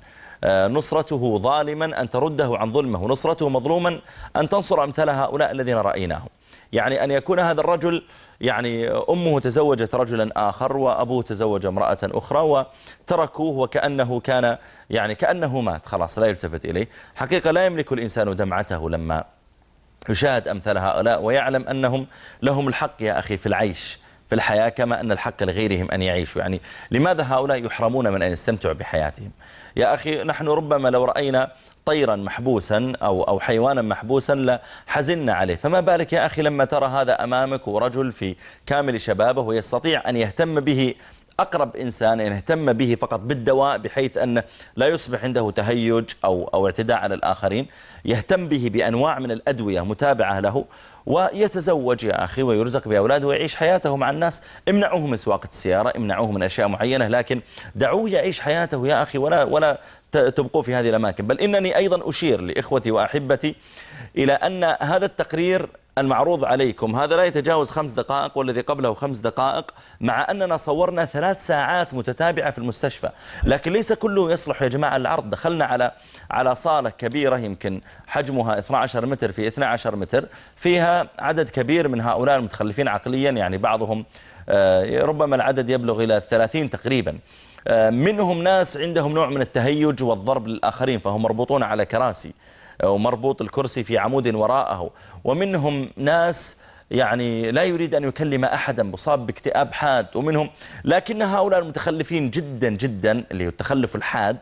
نصرته ظالما أن ترده عن ظلمه، ونصرته مظلوما أن تنصر أمثال هؤلاء الذين رأيناهم. يعني أن يكون هذا الرجل يعني أمه تزوجت رجلا آخر وأبوه تزوج امرأة أخرى وتركوه وكأنه كان يعني كأنه مات خلاص لا يلتفت إليه. حقيقة لا يملك الإنسان دمعته لما يشاهد أمثال هؤلاء ويعلم أنهم لهم الحق يا أخي في العيش في الحياة كما أن الحق لغيرهم أن يعيشوا. يعني لماذا هؤلاء يحرمون من أن يستمتعوا بحياتهم؟ يا أخي نحن ربما لو رأينا طيرا محبوسا أو أو حيوانا محبوسا لحزننا عليه، فما بالك يا أخي لما ترى هذا أمامك ورجل في كامل شبابه ويستطيع أن يهتم به أقرب إنسان، أن يهتم به فقط بالدواء بحيث أن لا يصبح عنده تهيج أو أو اعتداء على الآخرين، يهتم به بأنواع من الأدوية متابعة له، ويتزوج يا أخي ويرزق بأولاده ويعيش حياته مع الناس. امنعوه من سواقة السيارة، امنعوه من أشياء معينة، لكن دعوه يعيش حياته يا أخي ولا ولا تبقوا في هذه الأماكن. بل إنني أيضا أشير لإخوتي وأحبتي إلى أن هذا التقرير المعروض عليكم هذا لا يتجاوز خمس دقائق والذي قبله خمس دقائق، مع أننا صورنا ثلاث ساعات متتابعة في المستشفى، لكن ليس كله يصلح يا جماعة العرض. دخلنا على على صالة كبيرة يمكن حجمها اثني عشر متر في اثني عشر متر، فيها عدد كبير من هؤلاء المتخلفين عقليا، يعني بعضهم ربما العدد يبلغ إلى ثلاثين تقريبا. منهم ناس عندهم نوع من التهيج والضرب للآخرين، فهم مربوطون على كراسي ومربوط الكرسي في عمود وراءه، ومنهم ناس يعني لا يريد أن يكلم أحدا مصاب باكتئاب حاد، ومنهم لكن هؤلاء المتخلفين جدا جدا اللي هو التخلف الحاد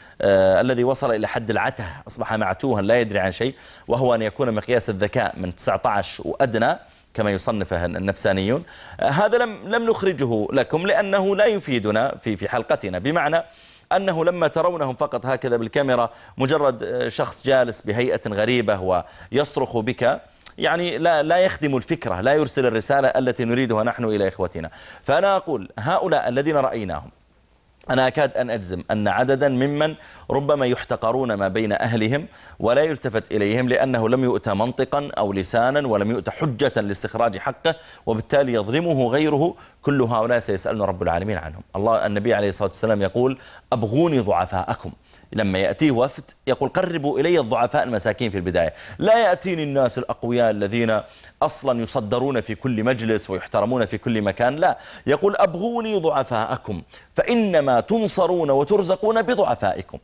آه الذي وصل إلى حد العته، أصبح معتوها لا يدري عن شيء، وهو أن يكون مقياس الذكاء من تسعة عشر وأدنى كما يصنفه النفسانيون. آه هذا لم لم نخرجه لكم لأنه لا يفيدنا في في حلقتنا، بمعنى أنه لما ترونهم فقط هكذا بالكاميرا مجرد شخص جالس بهيئة غريبة ويصرخ بك، يعني لا لا يخدم الفكرة، لا يرسل الرسالة التي نريدها نحن إلى إخوتنا. فأنا أقول هؤلاء الذين رأيناهم أنا أكاد أن أجزم أن عددا ممن ربما يحتقرون ما بين أهلهم ولا يلتفت إليهم لأنه لم يؤتى منطقا أو لسانا ولم يؤتى حجة لاستخراج حقه، وبالتالي يظلمه غيره. كل هؤلاء سيسألنا رب العالمين عنهم. الله النبي عليه الصلاة والسلام يقول أبغوني ضعفاءكم، لما يأتيه وفد يقول قربوا إلي الضعفاء المساكين في البداية، لا يأتيني الناس الأقوياء الذين أصلا يصدرون في كل مجلس ويحترمون في كل مكان، لا، يقول أبغوني ضعفاءكم فإنما تنصرون وترزقون بضعفائكم،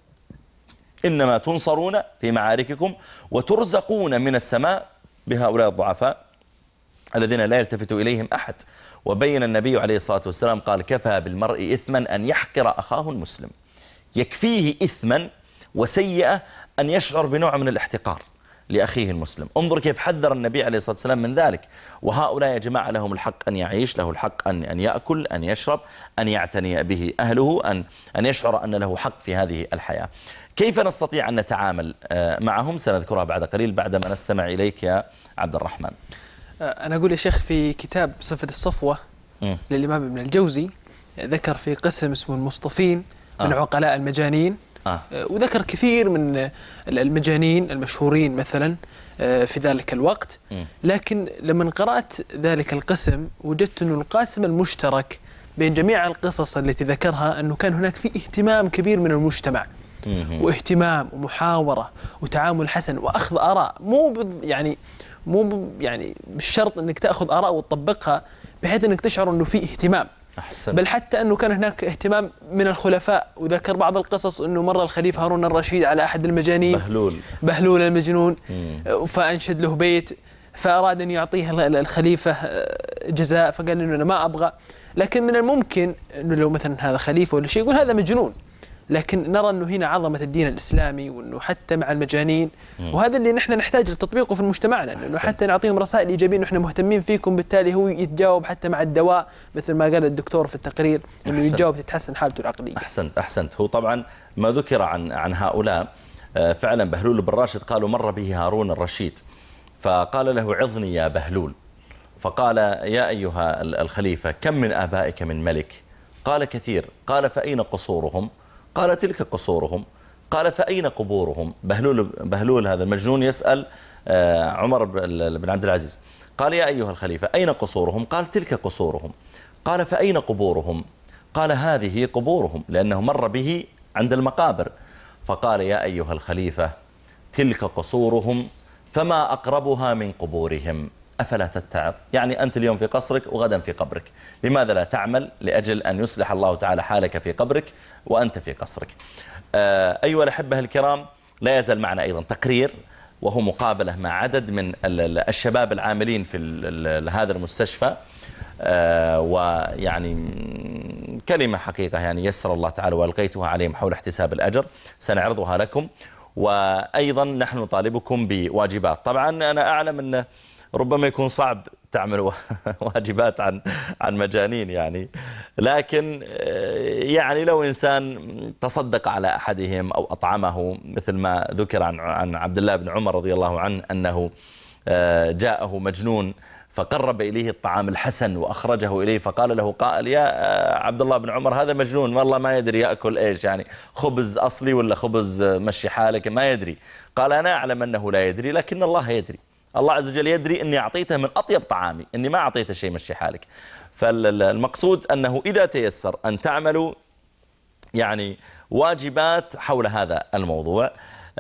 إنما تنصرون في معارككم وترزقون من السماء بهؤلاء الضعفاء الذين لا يلتفت إليهم أحد. وبين النبي عليه الصلاة والسلام قال كفى بالمرء إثما أن يحقر أخاه المسلم، يكفيه إثما وسيئة أن يشعر بنوع من الاحتقار لأخيه المسلم. انظر كيف حذر النبي عليه الصلاة والسلام من ذلك. وهؤلاء يا جماعة لهم الحق أن يعيش، له الحق أن أن يأكل، أن يشرب، أن يعتني به أهله، أن أن يشعر أن له حق في هذه الحياة. كيف نستطيع أن نتعامل معهم سنذكرها بعد قليل بعدما نستمع إليك يا عبد الرحمن. أنا أقول يا شيخ في كتاب صفة الصفوة م. للإمام ابن الجوزي ذكر في قسم اسمه المصطفين من آه. عقلاء المجانين، آه. وذكر كثير من المجانين المشهورين مثلا في ذلك الوقت. م. لكن لما قرأت ذلك القسم وجدت أنه القاسم المشترك بين جميع القصص التي ذكرها أنه كان هناك في اهتمام كبير من المجتمع، م. واهتمام ومحاورة وتعامل حسن وأخذ آراء، مو يعني مو يعني بالشرط أنك تأخذ آراء وتطبقها بحيث أنك تشعر أنه في اهتمام، أحسن. بل حتى أنه كان هناك اهتمام من الخلفاء. وذكر بعض القصص أنه مر الخليفة هارون الرشيد على أحد المجانين بهلول بهلول المجنون، مم. فأنشد له بيت فأراد أن يعطيه الخليفة جزاء، فقال أنه أنا ما أبغى. لكن من الممكن أنه لو مثلا هذا خليفة ولا شيء يقول هذا مجنون، لكن نرى أنه هنا عظمة الدين الإسلامي وأنه حتى مع المجانين، مم. وهذا اللي نحن نحتاج لتطبيقه في مجتمعنا، لأنه حتى نعطيهم رسائل إيجابية نحن مهتمين فيكم، بالتالي هو يتجاوب حتى مع الدواء مثل ما قال الدكتور في التقرير أنه يتجاوب تتحسن حالته العقلية. أحسنت أحسنت. هو طبعا ما ذكر عن عن هؤلاء فعلا بهلول بن راشد قالوا مر به هارون الرشيد فقال له عظني يا بهلول، فقال يا أيها الخليفة كم من آبائك من ملك؟ قال كثير. قال فأين قصورهم؟ قال تلك قصورهم. قال فأين قبورهم؟ بهلول, بهلول هذا المجنون يسأل عمر بن عبد العزيز، قال يا أيها الخليفة أين قصورهم؟ قال تلك قصورهم. قال فأين قبورهم؟ قال هذه قبورهم، لأنه مر به عند المقابر. فقال يا أيها الخليفة تلك قصورهم فما أقربها من قبورهم، أفلا تتعظ؟ يعني أنت اليوم في قصرك وغدا في قبرك، لماذا لا تعمل لأجل أن يصلح الله تعالى حالك في قبرك وأنت في قصرك؟ أيها الأحبة الكرام، لا يزال معنا أيضا تقرير، وهو مقابلة مع عدد من الشباب العاملين في هذا المستشفى، ويعني كلمة حقيقة يعني يسر الله تعالى وألقيتها عليهم حول احتساب الأجر، سنعرضها لكم. وأيضا نحن نطالبكم بواجبات. طبعا أنا أعلم أن ربما يكون صعب تعملوا واجبات عن عن مجانين يعني، لكن يعني لو إنسان تصدق على أحدهم أو أطعمه، مثل ما ذكر عن عن عبد الله بن عمر رضي الله عنه أنه جاءه مجنون فقرب إليه الطعام الحسن وأخرجه إليه، فقال له قائل يا عبد الله بن عمر هذا مجنون والله ما يدري يأكل إيش، يعني خبز أصلي ولا خبز مشي حالك ما يدري. قال أنا أعلم أنه لا يدري لكن الله يدري، الله عز وجل يدري أني أعطيته من أطيب طعامي، أني ما أعطيته شيء مشي حالك. فالمقصود أنه إذا تيسر أن تعملوا يعني واجبات حول هذا الموضوع،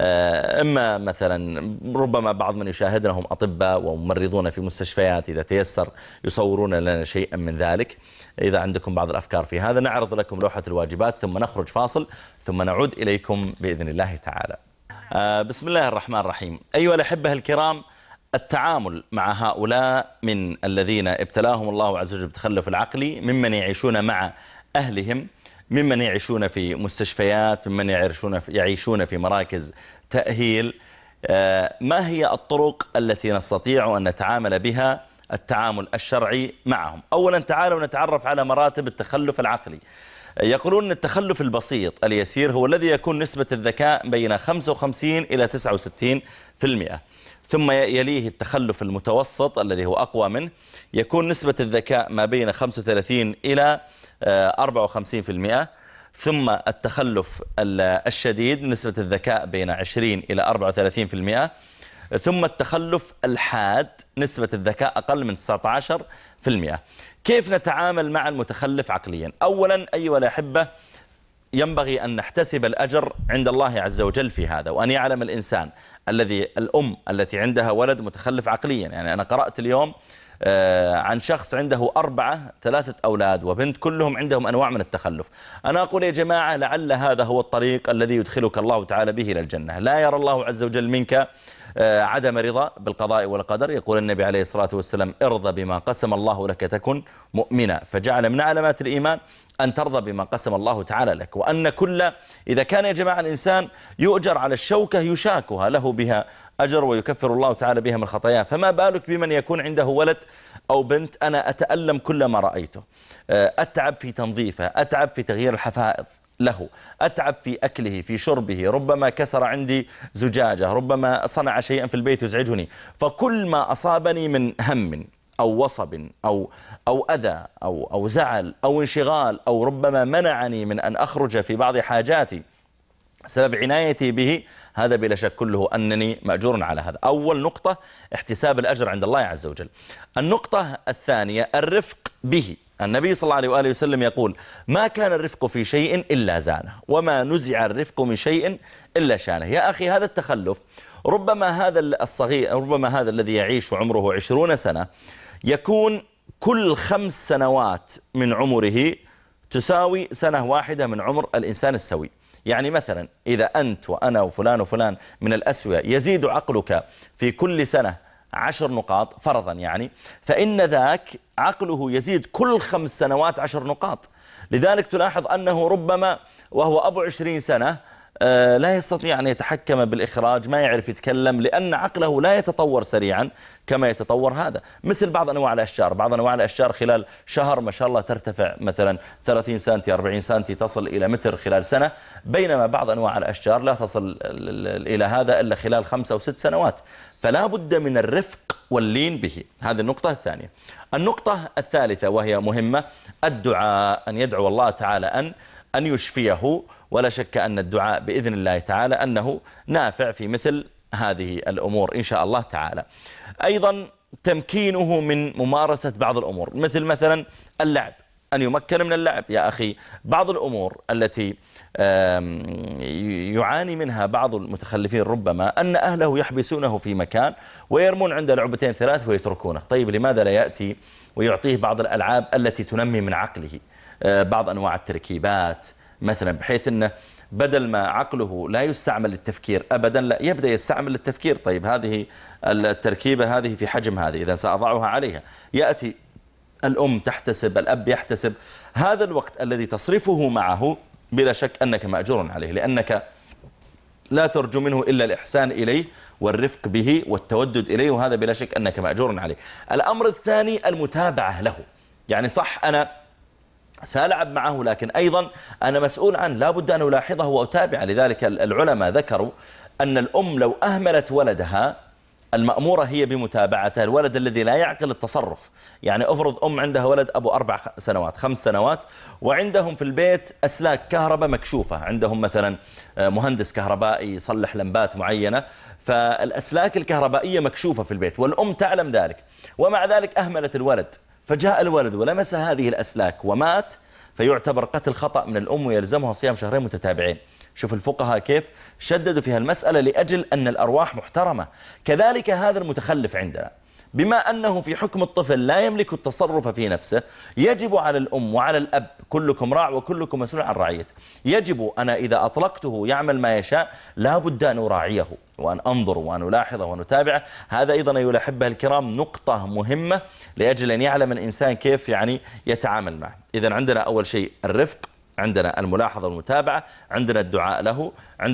إما مثلا ربما بعض من يشاهدنا هم أطباء وممرضون في مستشفيات، إذا تيسر يصورون لنا شيئا من ذلك. إذا عندكم بعض الأفكار في هذا نعرض لكم لوحة الواجبات ثم نخرج فاصل ثم نعود إليكم بإذن الله تعالى. بسم الله الرحمن الرحيم. أيها الأحبة الكرام، التعامل مع هؤلاء من الذين ابتلاهم الله عز وجل بالتخلف العقلي، ممن يعيشون مع أهلهم، ممن يعيشون في مستشفيات، ممن يعيشون في, يعيشون في مراكز تأهيل، ما هي الطرق التي نستطيع أن نتعامل بها التعامل الشرعي معهم؟ أولا تعالوا نتعرف على مراتب التخلف العقلي. يقولون أن التخلف البسيط اليسير هو الذي يكون نسبة الذكاء بين خمسة وخمسين إلى تسعة وستين بالمئة، ثم يليه التخلف المتوسط الذي هو أقوى منه، يكون نسبة الذكاء ما بين خمسة وثلاثين إلى أربعة وخمسين بالمئة، ثم التخلف الشديد نسبة الذكاء بين عشرين إلى أربعة وثلاثين بالمئة، ثم التخلف الحاد نسبة الذكاء أقل من تسعة عشر بالمئة. كيف نتعامل مع المتخلف عقليا؟ أولا أيها الأحبة، ينبغي أن نحتسب الأجر عند الله عز وجل في هذا، وأن يعلم الإنسان الذي الأم التي عندها ولد متخلف عقليا. يعني أنا قرأت اليوم عن شخص عنده أربعة ثلاثة أولاد وبنت كلهم عندهم أنواع من التخلف. أنا أقول يا جماعة لعل هذا هو الطريق الذي يدخلك الله تعالى به إلى الجنة. لا يرى الله عز وجل منك عدم رضا بالقضاء والقدر. يقول النبي عليه الصلاة والسلام ارضى بما قسم الله لك تكن مؤمنا، فجعل من علامات الإيمان أن ترضى بما قسم الله تعالى لك، وأن كل إذا كان يا جماعة الإنسان يؤجر على الشوكة يشاكها له بها أجر ويكفر الله تعالى بها من خطاياه، فما بالك بمن يكون عنده ولد أو بنت أنا أتألم كل ما رأيته، أتعب في تنظيفه، أتعب في تغيير الحفائض له، أتعب في أكله في شربه، ربما كسر عندي زجاجة، ربما صنع شيئا في البيت يزعجني، فكل ما أصابني من هم أو وصب أو أو أذى أو أو زعل أو انشغال أو ربما منعني من أن أخرج في بعض حاجاتي سبب عنايتي به، هذا بلا شك كله أنني مأجور على هذا. أول نقطة احتساب الأجر عند الله عز وجل. النقطة الثانية الرفق به. النبي صلى الله عليه وآله وسلم يقول ما كان الرفق في شيء إلا زانه، وما نزع الرفق من شيء إلا شانه. يا أخي هذا التخلف، ربما هذا الصغير، ربما هذا الذي يعيش عمره عشرون سنة يكون كل خمس سنوات من عمره تساوي سنة واحدة من عمر الإنسان السوي. يعني مثلا إذا أنت وأنا وفلان وفلان من الأسوياء يزيد عقلك في كل سنة عشر نقاط فرضا، يعني فإن ذاك عقله يزيد كل خمس سنوات عشر نقاط. لذلك تلاحظ أنه ربما وهو أبو عشرين سنة لا يستطيع أن يتحكم بالإخراج، ما يعرف يتكلم، لأن عقله لا يتطور سريعا كما يتطور هذا. مثل بعض أنواع الأشجار، بعض أنواع الأشجار خلال شهر ما شاء الله ترتفع مثلا ثلاثين سنتي أربعين سنتي تصل إلى متر خلال سنة، بينما بعض أنواع الأشجار لا تصل إلى هذا إلا خلال خمسة أو ست سنوات. فلا بد من الرفق واللين به. هذه النقطة الثانية. النقطة الثالثة وهي مهمة، الدعاء، أن يدعو الله تعالى أن أن يشفيه، ولا شك أن الدعاء بإذن الله تعالى أنه نافع في مثل هذه الأمور إن شاء الله تعالى. أيضا تمكينه من ممارسة بعض الأمور، مثل مثلا اللعب، أن يمكن من اللعب. يا أخي بعض الأمور التي يعاني منها بعض المتخلفين ربما أن أهله يحبسونه في مكان ويرمون عنده لعبتين ثلاث ويتركونه. طيب لماذا لا يأتي ويعطيه بعض الألعاب التي تنمي من عقله، بعض أنواع التركيبات مثلا، بحيث أنه بدل ما عقله لا يستعمل للتفكير أبدا، لا يبدأ يستعمل للتفكير. طيب هذه التركيبة هذه في حجم هذه، إذا سأضعها عليها، يأتي الأم تحتسب، الأب يحتسب، هذا الوقت الذي تصرفه معه بلا شك أنك مأجور عليه، لأنك لا ترجو منه إلا الإحسان إليه والرفق به والتودد إليه، وهذا بلا شك أنك مأجور عليه. الأمر الثاني المتابعة له، يعني صح أنا سألعب معه لكن أيضا أنا مسؤول عنه، لا بد أن ألاحظه وأتابعه. لذلك العلماء ذكروا أن الأم لو أهملت ولدها المأمورة هي بمتابعته، الولد الذي لا يعقل التصرف. يعني أفرض أم عندها ولد أبو أربع سنوات خمس سنوات وعندهم في البيت أسلاك كهرباء مكشوفة، عندهم مثلا مهندس كهربائي يصلح لمبات معينة، فالأسلاك الكهربائية مكشوفة في البيت والأم تعلم ذلك، ومع ذلك أهملت الولد، فجاء الولد ولمس هذه الأسلاك ومات، فيعتبر قتل خطأ من الأم ويلزمها صيام شهرين متتابعين. شوف الفقهاء كيف شددوا في هالمسألة لأجل أن الأرواح محترمة. كذلك هذا المتخلف عندنا، بما أنه في حكم الطفل لا يملك التصرف في نفسه، يجب على الأم وعلى الأب، كلكم راع وكلكم مسؤول عن رعيته، يجب أنا إذا أطلقته يعمل ما يشاء لا بد أن أراعيه وأن أنظر وأن ألاحظه وأن أتابعه. هذا أيضا أيها الأحبة الكرام نقطة مهمة لأجل أن يعلم الإنسان كيف يعني يتعامل معه. إذن عندنا أول شيء الرفق، عندنا الملاحظة والمتابعة، عندنا الدعاء له،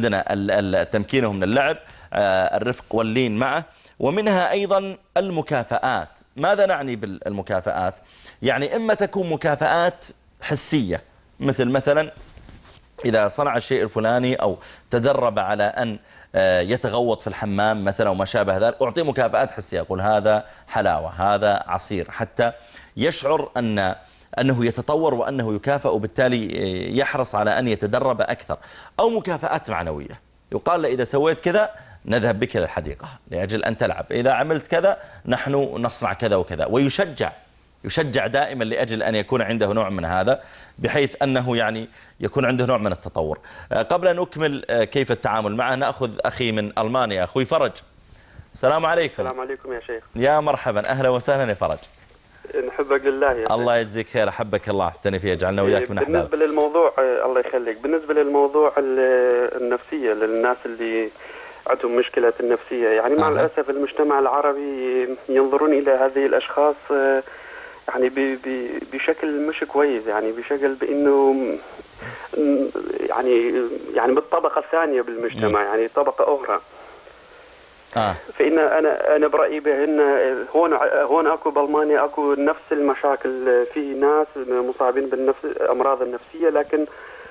عندنا تمكينه من اللعب، الرفق واللين معه، ومنها أيضا المكافآت. ماذا نعني بالمكافآت؟ يعني إما تكون مكافآت حسية، مثل مثلا إذا صنع الشيء الفلاني أو تدرب على أن يتغوط في الحمام مثلا وما شابه ذلك، أعطيه مكافآت حسية، أقول هذا حلاوة، هذا عصير، حتى يشعر أن أنه يتطور وأنه يكافأ، وبالتالي يحرص على أن يتدرب أكثر. أو مكافآت معنوية، يقال له إذا سويت كذا نذهب بك إلى الحديقة لأجل أن تلعب، إذا عملت كذا نحن نصنع كذا وكذا، ويشجع يشجع دائما لأجل أن يكون عنده نوع من هذا، بحيث أنه يعني يكون عنده نوع من التطور. قبل أن نكمل كيف التعامل معه نأخذ أخي من ألمانيا، أخوي فرج. السلام عليكم. السلام عليكم يا شيخ. يا مرحبا، أهلا وسهلا يا فرج. نحبك لله يا الله يجزيك خير، أحبك الله، احتني فيه، يجعلنا وياك من أحباب. بالنسبة للموضوع الله يخليك، بالنسبة للموضوع النفسية للناس اللي عندهم مشكلة النفسية، يعني مع آه. الأسف المجتمع العربي ينظرون إلى هذه الأشخاص يعني بشكل مش كويس، يعني بشكل بأنه يعني يعني بالطبقة الثانية بالمجتمع، م. يعني طبقة أخرى. آه. فإن أنا أنا برأيي بأن هون هون أكو بألمانيا أكو نفس المشاكل، في ناس مصابين بالنفس الأمراض النفسية، لكن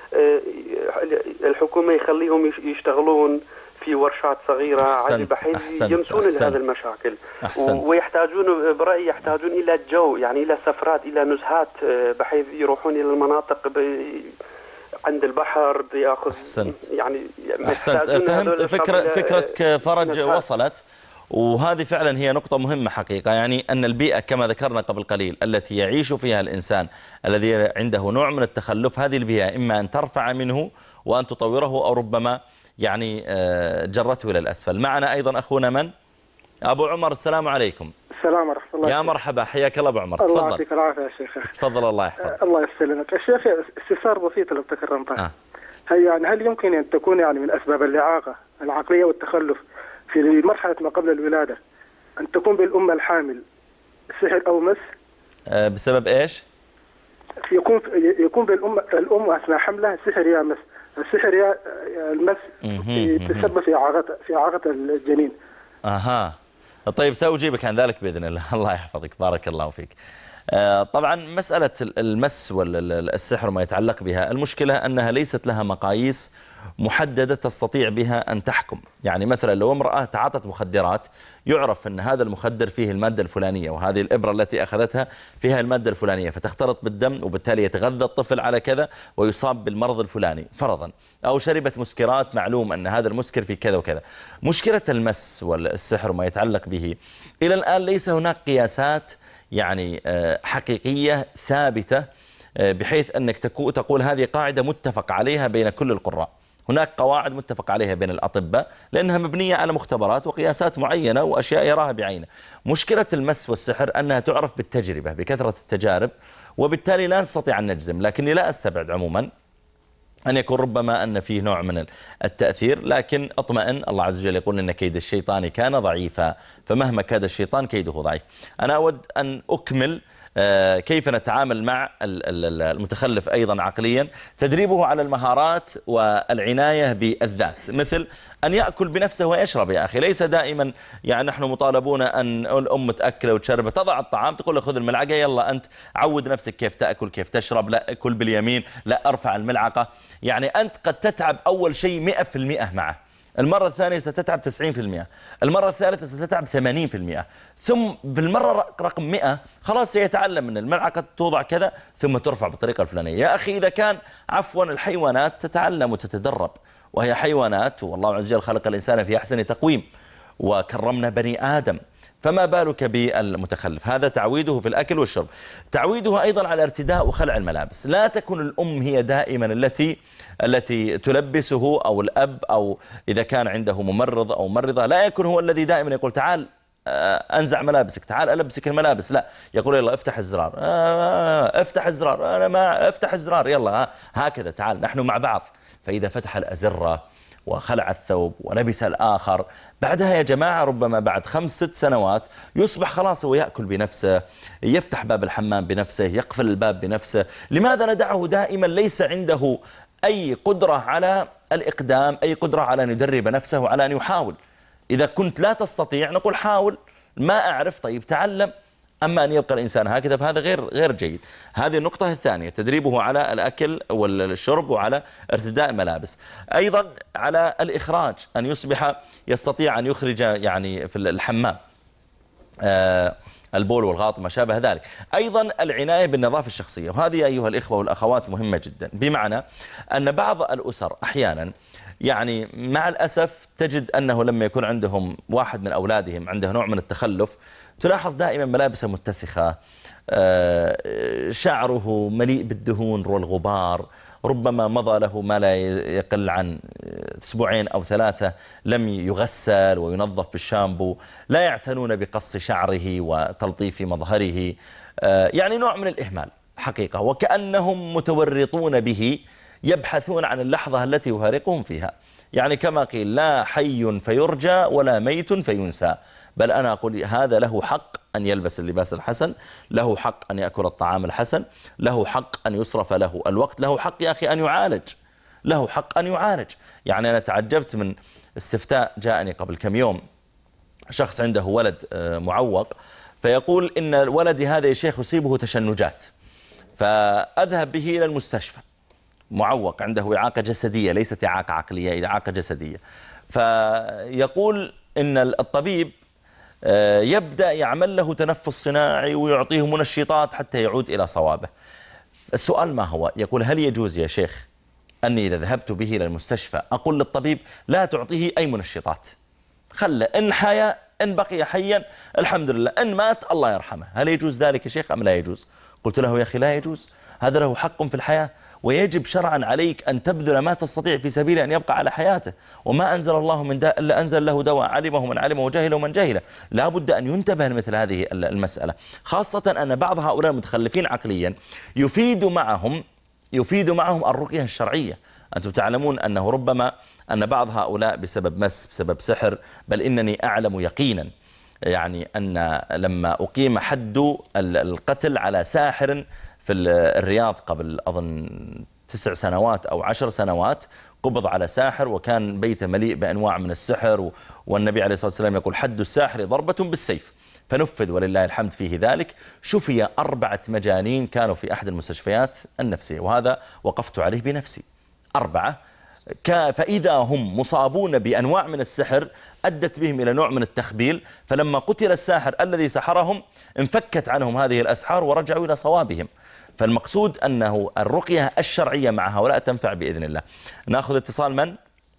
الحكومة يخليهم يشتغلون في ورشات صغيرة عادي بحيث ينسون هذه المشاكل. أحسنت. ويحتاجون برأيي يحتاجون إلى جو، يعني إلى سفرات، إلى نزهات، بحيث يروحون إلى المناطق عند البحر بياخذ. أحسنت. يعني أحسنت. فهمت فكرة فكرتك فرج وصلت، وهذه فعلا هي نقطة مهمة حقيقة، يعني أن البيئة كما ذكرنا قبل قليل التي يعيش فيها الإنسان الذي عنده نوع من التخلف، هذه البيئة إما أن ترفع منه وأن تطوره أو ربما يعني جرته إلى الأسفل. معنا أيضا أخونا من؟ أبو عمر. السلام عليكم. السلام ورحمة الله. يا مرحبا، حياك الله أبو عمر، تفضل. الله يعطيك العافية يا شيخ. تفضل الله يحفظك. الله يسلمك. الشيخ استفسار بسيط لو تكرمت. آه. هل يعني هل يمكن أن تكون يعني من أسباب الإعاقة العقلية والتخلف في مرحلة ما قبل الولادة أن تكون بالأم الحامل سحر أو مس؟ آه بسبب إيش؟ يكون يكون بالأم الأم أثناء حملها سحر يا مس، السحر يا المس تسبب في إعاقة في إعاقة الجنين. أها. طيب سأجيبك عن ذلك بإذن الله. الله يحفظك، بارك الله فيك. طبعا مسألة المس والسحر وما يتعلق بها، المشكلة أنها ليست لها مقاييس محددة تستطيع بها أن تحكم. يعني مثلا لو امرأة تعاطت مخدرات يعرف أن هذا المخدر فيه المادة الفلانية، وهذه الإبرة التي أخذتها فيها المادة الفلانية، فتختلط بالدم وبالتالي يتغذى الطفل على كذا ويصاب بالمرض الفلاني فرضا. أو شربت مسكرات معلوم أن هذا المسكر فيه كذا وكذا. مشكلة المس والسحر وما يتعلق به إلى الآن ليس هناك قياسات يعني حقيقية ثابتة بحيث أنك تقول هذه قاعدة متفق عليها بين كل القراء. هناك قواعد متفق عليها بين الأطباء لأنها مبنية على مختبرات وقياسات معينة وأشياء يراها بعينه. مشكلة المس والسحر أنها تعرف بالتجربة بكثرة التجارب، وبالتالي لا نستطيع أن نجزم. لكني لا أستبعد عموما أن يكون ربما أن فيه نوع من التأثير، لكن أطمئن. الله عز وجل يقول إن كيد الشيطان كان ضعيفا، فمهما كاد الشيطان كيده ضعيف. أنا أود أن أكمل كيف نتعامل مع المتخلف أيضا عقليا. تدريبه على المهارات والعناية بالذات، مثل أن يأكل بنفسه ويشرب. يا أخي ليس دائما يعني نحن مطالبون أن الأم تأكله وتشربه، تضع الطعام تقول له خذ الملعقة يلا أنت عود نفسك كيف تأكل كيف تشرب، لا كل باليمين، لا أرفع الملعقة. يعني أنت قد تتعب أول شيء مئة في المئة معه، المرة الثانية ستتعب تسعين في المئة، المرة الثالثة ستتعب ثمانين في المئة، ثم بالمرة رقم مئة خلاص سيتعلم من الملعقة توضع كذا ثم ترفع بالطريقة الفلانية. يا أخي إذا كان عفوا الحيوانات تتعلم وتتدرب، وهي حيوانات، والله عز وجل خلق الإنسان في أحسن تقويم وكرمنا بني آدم، فما بالك بالمتخلف؟ هذا تعويده في الأكل والشرب. تعويده أيضا على ارتداء وخلع الملابس. لا تكون الأم هي دائما التي التي تلبسه، أو الأب، أو إذا كان عنده ممرض أو ممرضة لا يكون هو الذي دائما يقول تعال أنزع ملابسك، تعال ألبسك الملابس. لا، يقول يلا افتح الزرار، افتح الزرار، أنا ما افتح الزرار، يلا هكذا تعال نحن مع بعض. فإذا فتح الأزرة وخلع الثوب ولبس الآخر، بعدها يا جماعة ربما بعد خمس ست سنوات يصبح خلاص هو يأكل بنفسه، يفتح باب الحمام بنفسه، يقفل الباب بنفسه. لماذا ندعه دائما ليس عنده أي قدرة على الإقدام، أي قدرة على أن يدرب نفسه وعلى أن يحاول؟ إذا كنت لا تستطيع نقول حاول، ما أعرف طيب تعلم. أما أن يبقى الإنسان هكذا فهذا غير غير جيد. هذه النقطة الثانية، تدريبه على الأكل والشرب وعلى ارتداء ملابس. أيضا على الإخراج، أن يصبح يستطيع أن يخرج يعني في الحمام آه البول والغاط وما شابه ذلك. أيضا العناية بالنظافة الشخصية، وهذه أيها الإخوة والأخوات مهمة جدا. بمعنى أن بعض الأسر أحيانا يعني مع الأسف تجد أنه لما يكون عندهم واحد من أولادهم عنده نوع من التخلف، تلاحظ دائما ملابسه متسخة، شعره مليء بالدهون والغبار، ربما مضى له ما لا يقل عن أسبوعين أو ثلاثة لم يغسل وينظف بالشامبو، لا يعتنون بقص شعره وتلطيف مظهره، يعني نوع من الإهمال حقيقة، وكأنهم متورطون به، يبحثون عن اللحظة التي يفارقهم فيها. يعني كما قيل لا حي فيرجى ولا ميت فينسى، بل أنا أقول هذا له حق أن يلبس اللباس الحسن، له حق أن يأكل الطعام الحسن، له حق أن يصرف له الوقت، له حق يا أخي أن يعالج، له حق أن يعالج. يعني أنا تعجبت من استفتاء جاءني قبل كم يوم، شخص عنده ولد معوق، فيقول إن ولدي هذا يا شيخ يصيبه تشنجات، فأذهب به إلى المستشفى. معوق عنده إعاقة جسدية، ليست إعاقة عقلية، إعاقة جسدية. فيقول إن الطبيب يبدأ يعمل له تنفس صناعي ويعطيه منشطات حتى يعود إلى صوابه. السؤال ما هو؟ يقول هل يجوز يا شيخ أني إذا ذهبت به إلى المستشفى أقول للطبيب لا تعطيه أي منشطات، خله إن حيا إن بقي حيا الحمد لله، إن مات الله يرحمه، هل يجوز ذلك يا شيخ أم لا يجوز؟ قلت له يا أخي لا يجوز، هذا له حق في الحياة، ويجب شرعا عليك أن تبذل ما تستطيع في سبيل أن يبقى على حياته. وما أنزل الله من داء إلا أنزل له دواء، علمه من علمه وجهله من جهله. لا بد أن ينتبه لمثل هذه المسألة، خاصة أن بعض هؤلاء المتخلفين عقليا يفيد معهم يفيد معهم الرقية الشرعية. أنتم تعلمون أنه ربما أن بعض هؤلاء بسبب مس، بسبب سحر، بل إنني أعلم يقينا يعني أن لما أقيم حد القتل على ساحر في الرياض قبل أظن تسع سنوات أو عشر سنوات قبض على ساحر وكان بيته مليء بأنواع من السحر، والنبي عليه الصلاة والسلام يقول حد الساحر ضربة بالسيف، فنفذ ولله الحمد فيه ذلك. شفي أربعة مجانين كانوا في أحد المستشفيات النفسية، وهذا وقفت عليه بنفسي، أربعة، فإذا هم مصابون بأنواع من السحر أدت بهم إلى نوع من التخبيل، فلما قتل الساحر الذي سحرهم انفكت عنهم هذه الأسحار ورجعوا إلى صوابهم. فالمقصود أنه الرقية الشرعية مع هؤلاء تنفع بإذن الله. نأخذ اتصال من؟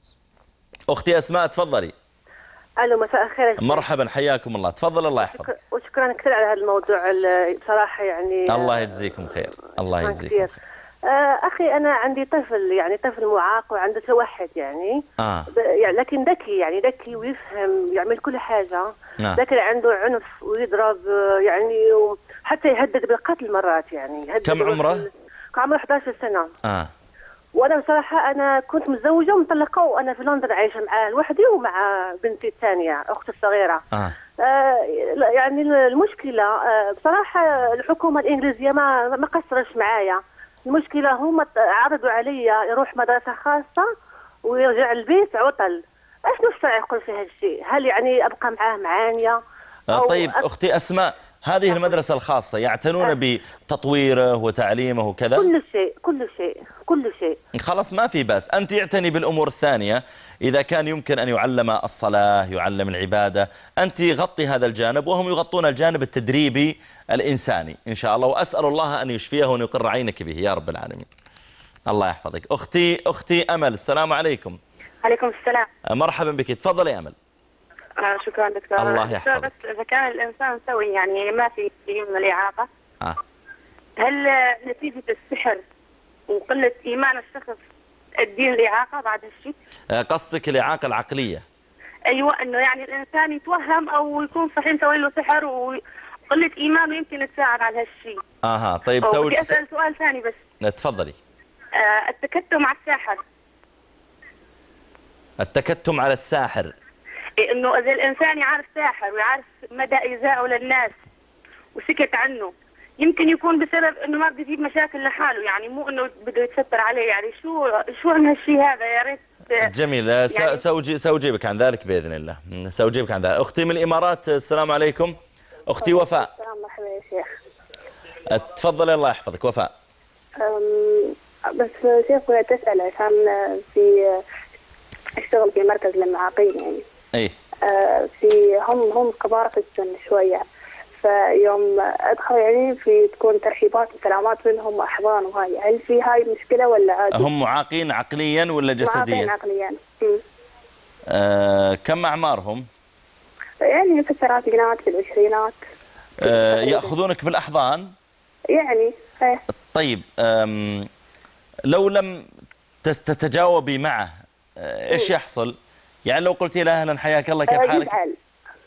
أختي أسماء تفضلي. ألو مساء الخير. مرحبا حياكم الله، تفضل الله يحفظك. وشكرا كثير على هذا الموضوع بصراحة يعني. الله يجزيكم خير. الله يجزيكم خير. أخي أنا عندي طفل يعني طفل معاق وعنده توحد يعني آه. يعني لكن ذكي يعني ذكي ويفهم يعمل كل حاجة آه. لكن عنده عنف ويضرب يعني حتى يهدد بالقتل مرات يعني. كم عمره؟ عمره إحدى عشرة سنة. آه. وأنا بصراحة أنا كنت متزوجة ومطلقة وأنا في لندن عايشة معاه لوحدي ومع بنتي الثانية أختي الصغيرة. آه. آه يعني المشكلة آه بصراحة الحكومة الإنجليزية ما ما قصرش معايا. المشكلة هم عرضوا علي يروح مدرسة خاصة ويرجع البيت عطل. ايش الشرع يقول في هذا الشيء؟ هل يعني ابقى معاه معانية؟ طيب أب... اختي اسماء، هذه المدرسة الخاصة يعتنون أه. بتطويره وتعليمه وكذا؟ كل شيء كل شيء كل شيء. خلاص ما في بأس، أنت يعتني بالأمور الثانية. إذا كان يمكن أن يعلم الصلاة، يعلم العبادة، أنت غطي هذا الجانب وهم يغطون الجانب التدريبي الإنساني إن شاء الله، وأسأل الله أن يشفيه وأن يقر عينك به يا رب العالمين. الله يحفظك. أختي أختي أمل، السلام عليكم. عليكم السلام. مرحبا بك، تفضلي يا أمل. آه شكرا دكتور. الله يحفظك. بس إذا كان الإنسان سوي يعني ما في من الإعاقة، آه. هل نتيجة السحر وقلة إيمان الشخص الدين الإعاقة بعد هالشيء؟ آه قصدك الإعاقة العقلية؟ أيوة، إنه يعني الإنسان يتوهم أو يكون صحيح مسوي له سحر وقلة إيمانه يمكن تساعد على هالشيء. أها طيب سوي. بدي أسأل سؤال ثاني بس. تفضلي. آه التكتم على الساحر. التكتم على الساحر. إنه إذا الإنسان يعرف ساحر ويعرف مدى إيذائه للناس وسكت عنه، يمكن يكون بسبب إنه ما بده يجيب مشاكل لحاله، يعني مو إنه بده يتستر عليه. يعني شو شو عن هالشيء هذا؟ يا ريت. جميل. يعني سأجي سأجيبك عن ذلك بإذن الله. سأجيبك عن ذلك. أختي من الإمارات، السلام عليكم. أختي وفاء. السلام مرحبا يا شيخ. تفضلي الله يحفظك وفاء. بس شيخ بدي أسأل عشان في اشتغل في مركز للمعاقين يعني. اي. آه في هم هم كبار في السن شويه، فيوم ادخل يعني في تكون ترحيبات وسلامات بينهم واحضان وهاي، هل في هاي مشكله ولا عادي؟ هم معاقين عقليا ولا جسديا؟ معاقين عقليا. آه كم اعمارهم؟ يعني في الثلاثينات في العشرينات. آه ياخذونك بالاحضان؟ يعني ايه. طيب لو لم تتجاوبي معه ايش يحصل؟ يعني لو قلتي له اهلا حياك الله كيف حالك؟ يزعل.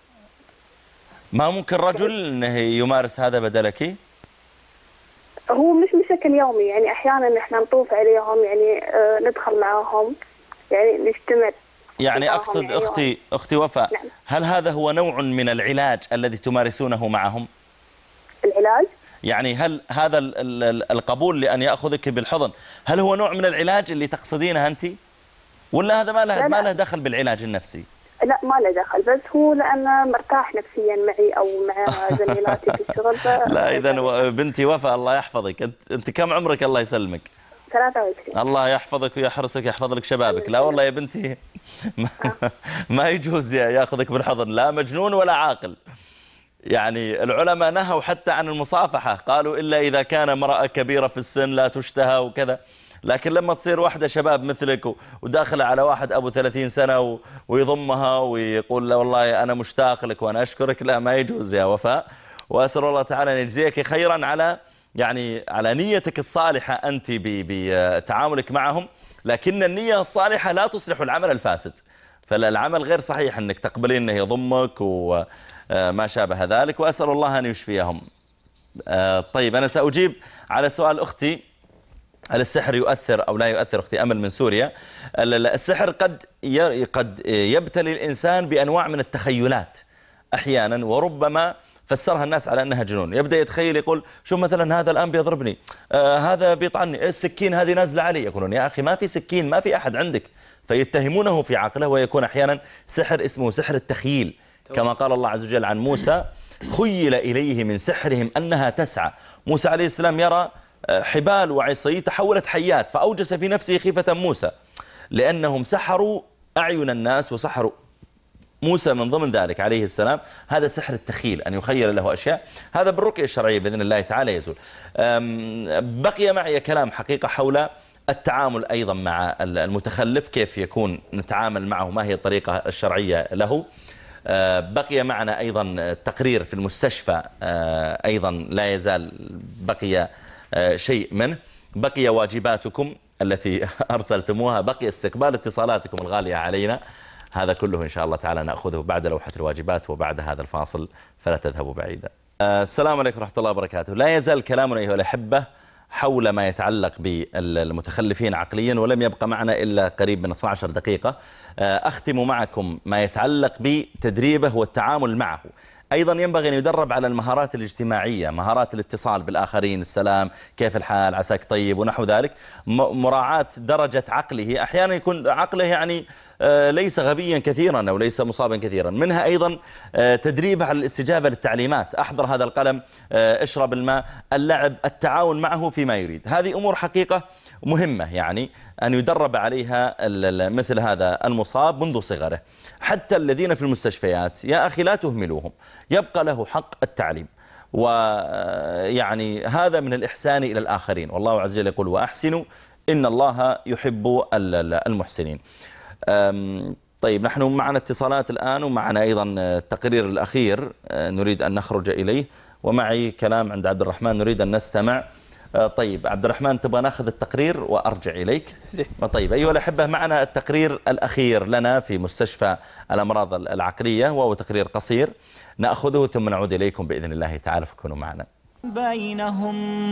ما ممكن رجل انه يمارس هذا بدلك؟ هو مش بشكل يومي، يعني احيانا احنا نطوف عليهم يعني آه ندخل معاهم يعني نجتمع. يعني اقصد يعني اختي يوم. اختي وفاء، نعم. هل هذا هو نوع من العلاج الذي تمارسونه معهم؟ العلاج؟ يعني هل هذا القبول لأن يأخذك بالحضن هل هو نوع من العلاج اللي تقصدينه أنت؟ ولا هذا ما له لا ما له دخل بالعلاج النفسي؟ لا ما له دخل، بس هو لأنه مرتاح نفسيا معي أو مع زميلاتي في الشغل. لا إذا بنتي وفاء الله يحفظك، أنت, انت كم عمرك الله يسلمك؟ ثلاثة وعشرين. الله يحفظك ويحرسك يحفظ لك شبابك. لا والله يا بنتي ما, ما يجوز يأخذك بالحضن، لا مجنون ولا عاقل. يعني العلماء نهوا حتى عن المصافحة، قالوا إلا إذا كان امرأة كبيرة في السن لا تشتهى وكذا، لكن لما تصير واحدة شباب مثلك وداخلة على واحد أبو ثلاثين سنة ويضمها ويقول لا والله أنا مشتاق لك وأنا أشكرك، لا ما يجوز يا وفاء. وأسأل الله تعالى أن يجزيك خيرا على يعني على نيتك الصالحة أنت بتعاملك معهم، لكن النية الصالحة لا تصلح العمل الفاسد. فالعمل غير صحيح أنك تقبلين أنه يضمك و ما شابه ذلك، وأسأل الله أن يشفيهم. طيب أنا سأجيب على سؤال أختي، هل السحر يؤثر أو لا يؤثر؟ أختي أمل من سوريا. السحر قد قد يبتلي الإنسان بأنواع من التخيلات أحيانا، وربما فسرها الناس على أنها جنون. يبدأ يتخيل يقول شوف مثلا هذا الآن بيضربني، آه هذا بيطعني، السكين هذه نازلة علي. يقولون يا أخي ما في سكين، ما في أحد عندك. فيتهمونه في عقله، ويكون أحيانا سحر اسمه سحر التخييل، كما قال الله عز وجل عن موسى خيل إليه من سحرهم أنها تسعى. موسى عليه السلام يرى حبال وعصي تحولت حيات، فأوجس في نفسه خيفة موسى، لأنهم سحروا أعين الناس وسحروا موسى من ضمن ذلك عليه السلام. هذا سحر التخيل، أن يخيل له أشياء. هذا بالرقية الشرعية بإذن الله تعالى يزول. بقي معي كلام حقيقة حول التعامل أيضا مع المتخلف، كيف يكون نتعامل معه، ما هي الطريقة الشرعية له. بقي معنا أيضا تقرير في المستشفى، أيضا لا يزال بقي شيء منه. بقي واجباتكم التي أرسلتموها، بقي استقبال اتصالاتكم الغالية علينا. هذا كله إن شاء الله تعالى نأخذه بعد لوحة الواجبات وبعد هذا الفاصل، فلا تذهبوا بعيدا. السلام عليكم ورحمة الله وبركاته. لا يزال كلامنا أيها الأحبة حول ما يتعلق بالمتخلفين عقليا، ولم يبقى معنا إلا قريب من اثنتي عشرة دقيقة. أختم معكم ما يتعلق بتدريبه والتعامل معه. أيضا ينبغي أن يدرب على المهارات الاجتماعية، مهارات الاتصال بالآخرين، السلام، كيف الحال، عساك طيب ونحو ذلك. مراعاة درجة عقله، أحيانا يكون عقله يعني ليس غبيا كثيرا أو ليس مصابا كثيرا. منها أيضا تدريب على الاستجابة للتعليمات، أحضر هذا القلم، اشرب الماء، اللعب، التعاون معه فيما يريد. هذه أمور حقيقة مهمة، يعني أن يدرب عليها مثل هذا المصاب منذ صغره. حتى الذين في المستشفيات يا أخي لا تهملوهم، يبقى له حق التعليم، ويعني هذا من الإحسان إلى الآخرين. والله عز وجل يقول وأحسنوا إن الله يحب المحسنين. طيب نحن معنا اتصالات الآن، ومعنا أيضا التقرير الأخير نريد أن نخرج إليه، ومعي كلام عند عبد الرحمن نريد أن نستمع. طيب عبد الرحمن تبغى ناخذ التقرير وأرجع إليك؟ طيب أيها الأحبة، معنا التقرير الأخير لنا في مستشفى الأمراض العقلية، وهو تقرير قصير نأخذه ثم نعود إليكم بإذن الله تعالى، فكونوا معنا. بينهم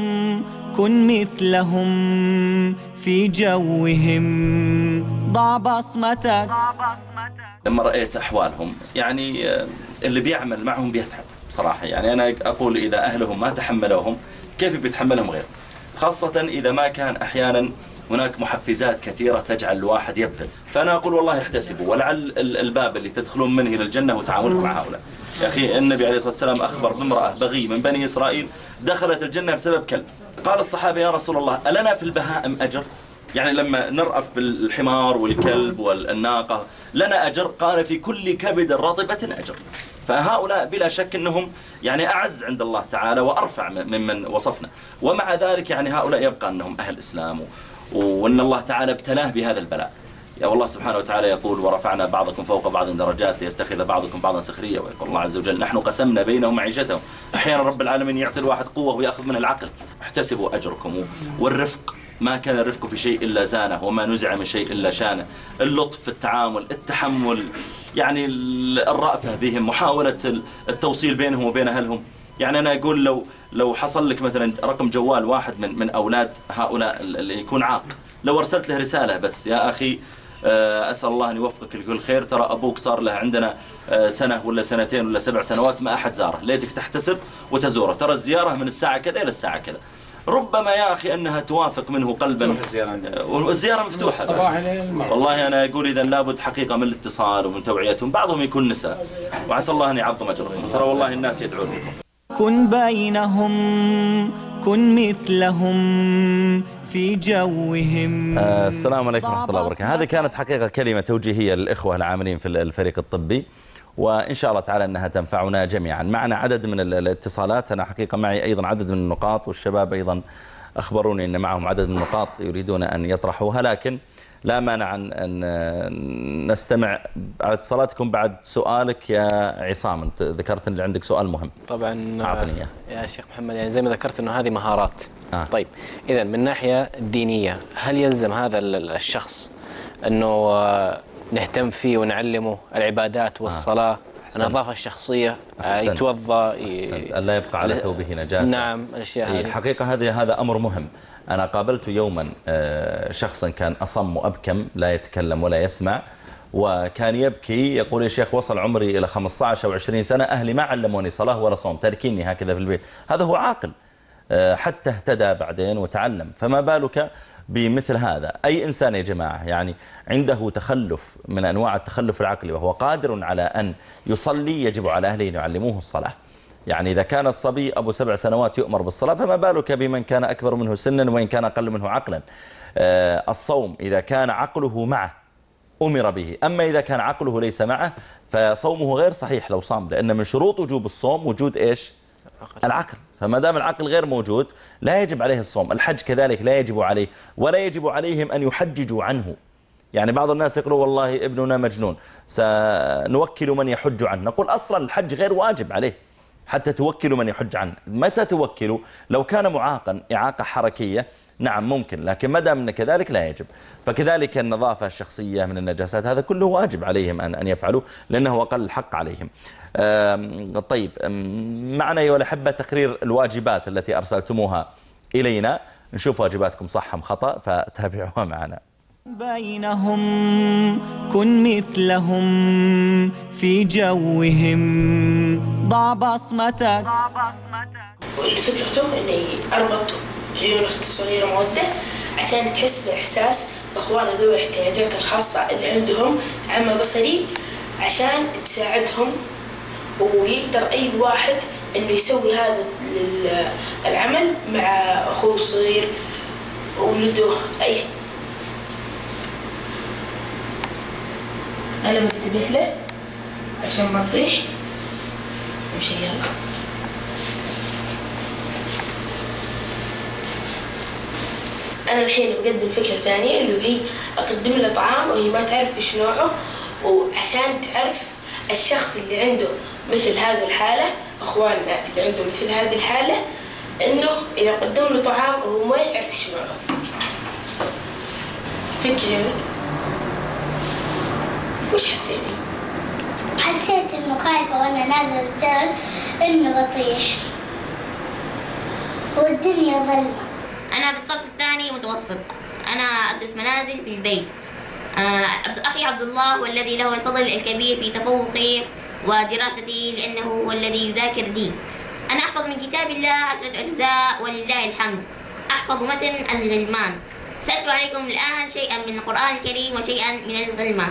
كن مثلهم في جوهم، ضع بصمتك. لما رأيت أحوالهم، يعني اللي بيعمل معهم بيتعب بصراحة. يعني أنا أقول إذا أهلهم ما تحملوهم كيف بيتحملهم غير، خاصة إذا ما كان أحيانا هناك محفزات كثيرة تجعل الواحد يبذل. فأنا أقول والله احتسبوا، ولعل الباب اللي تدخلون منه إلى الجنة وتعاملكم مع هؤلاء. يا أخي النبي عليه الصلاة والسلام أخبر بامرأة بغي من بني إسرائيل دخلت الجنة بسبب كلب. قال الصحابة يا رسول الله ألنا في البهائم أجر؟ يعني لما نرأف بالحمار والكلب والناقة لنا أجر؟ قال في كل كبد رطبة أجر. فهؤلاء بلا شك أنهم يعني أعز عند الله تعالى وأرفع ممن وصفنا، ومع ذلك يعني هؤلاء يبقى أنهم أهل إسلام، وأن الله تعالى ابتلاه بهذا البلاء. يا والله سبحانه وتعالى يقول ورفعنا بعضكم فوق بعض درجات ليتخذ بعضكم بعضا سخرية، ويقول الله عز وجل نحن قسمنا بينهم معيشتهم. أحيانا رب العالمين يعطي الواحد قوة ويأخذ من العقل. احتسبوا أجركم. والرفق، ما كان الرفق في شيء إلا زانه، وما نزع من شيء إلا شانه. اللطف في التعامل، التحمل، يعني الرأفة بهم، محاولة التوصيل بينهم وبين أهلهم. يعني أنا أقول لو لو حصل لك مثلا رقم جوال واحد من من أولاد هؤلاء اللي يكون عاق، لو أرسلت له رسالة بس يا أخي أسأل الله أن يوفقك لكل خير، ترى أبوك صار له عندنا سنة ولا سنتين ولا سبع سنوات ما أحد زاره، ليتك تحتسب وتزوره، ترى الزيارة من الساعة كذا إلى الساعة كذا. ربما يا أخي أنها توافق منه قلبا، والزيارة مفتوحة. والله أنا أقول إذا لابد حقيقة من الاتصال ومن توعيتهم. بعضهم يكون نساء، وعسى الله أن يعظم أجرهم، ترى والله الناس يدعون لكم. كن بينهم كن مثلهم في جوهم. آه السلام عليكم ورحمة الله وبركاته. هذه كانت حقيقة كلمة توجيهية للإخوة العاملين في الفريق الطبي، وإن شاء الله تعالى أنها تنفعنا جميعا. معنا عدد من الاتصالات، أنا حقيقة معي أيضا عدد من النقاط، والشباب أيضا أخبروني أن معهم عدد من النقاط يريدون أن يطرحوها، لكن لا مانع أن نستمع على اتصالاتكم بعد سؤالك يا عصام. أنت ذكرت أن عندك سؤال مهم. طبعا أعطني إياه يا شيخ محمد. يعني زي ما ذكرت أنه هذه مهارات. آه. طيب إذا من الناحية الدينية، هل يلزم هذا الشخص أنه نهتم فيه ونعلمه العبادات والصلاة، آه. النظافة الشخصية، أحسنت. يتوضأ ي... ألا يبقى على ثوبه نجاسة؟ نعم، الأشياء هذه حقيقة هذا هذا أمر مهم. أنا قابلت يوما شخصا كان أصم وأبكم لا يتكلم ولا يسمع، وكان يبكي يقول يا شيخ وصل عمري إلى خمسة عشر أو عشرين سنة أهلي ما علموني صلاة ولا صوم، تاركيني هكذا في البيت. هذا هو عاقل حتى اهتدى بعدين وتعلم، فما بالك بمثل هذا؟ أي إنسان يا جماعة يعني عنده تخلف من أنواع التخلف العقلي وهو قادر على أن يصلي يجب على أهله أن يعلموه الصلاة. يعني إذا كان الصبي أبو سبع سنوات يؤمر بالصلاة فما بالك بمن كان أكبر منه سنا وإن كان أقل منه عقلا. الصوم إذا كان عقله معه أمر به، أما إذا كان عقله ليس معه فصومه غير صحيح لو صام، لأن من شروط وجوب الصوم وجود إيش؟ العقل. فما دام العقل غير موجود لا يجب عليه الصوم. الحج كذلك لا يجب عليه، ولا يجب عليهم أن يحججوا عنه. يعني بعض الناس يقولوا والله ابننا مجنون سنوكل من يحج عنه، نقول أصلا الحج غير واجب عليه حتى توكلوا من يحج عنه. متى توكلوا؟ لو كان معاقا إعاقة حركية نعم ممكن، لكن ما دام كذلك لا يجب. فكذلك النظافة الشخصية من النجاسات هذا كله واجب عليهم أن أن يفعلوا لأنه أقل الحق عليهم. طيب معنا أيها الأحبة تقرير الواجبات التي أرسلتموها إلينا، نشوف واجباتكم صح أم خطأ فتابعوها معنا. بينهم كن مثلهم في جوهم ضع بصمتك. فكرته اني اربط عيون اختي الصغيره موده عشان تحس باحساس اخوانها ذوي الاحتياجات الخاصه اللي عندهم عمى بصري، عشان تساعدهم ويقدر اي واحد انه يسوي هذا العمل مع اخوه الصغير وولده اي شيء. انا بنتبه له عشان ما تطيح ومشي. يلا أنا الحين بقدم فكرة ثانية اللي هي أقدم له طعام وهي ما تعرف إيش نوعه، وعشان تعرف الشخص اللي عنده مثل هذه الحالة، أخواننا اللي عندهم مثل هذه الحالة، إنه إذا قدم له طعام وهو ما يعرف إيش نوعه. فكرة وش حسيتي؟ حسيت إنه خايفة وأنا نازلة الجبل إنه بطيح والدنيا ظلمة. أنا بالصف الثاني متوسط، أنا أدرس منازل في البيت. آه أخي عبد الله والذي له الفضل الكبير في تفوقي ودراستي لأنه هو الذي يذاكر دين. أنا أحفظ من كتاب الله عشرة أجزاء ولله الحمد، أحفظ متن الغلمان. سأتلو عليكم الآن شيئا من القرآن الكريم وشيئا من الغلمان.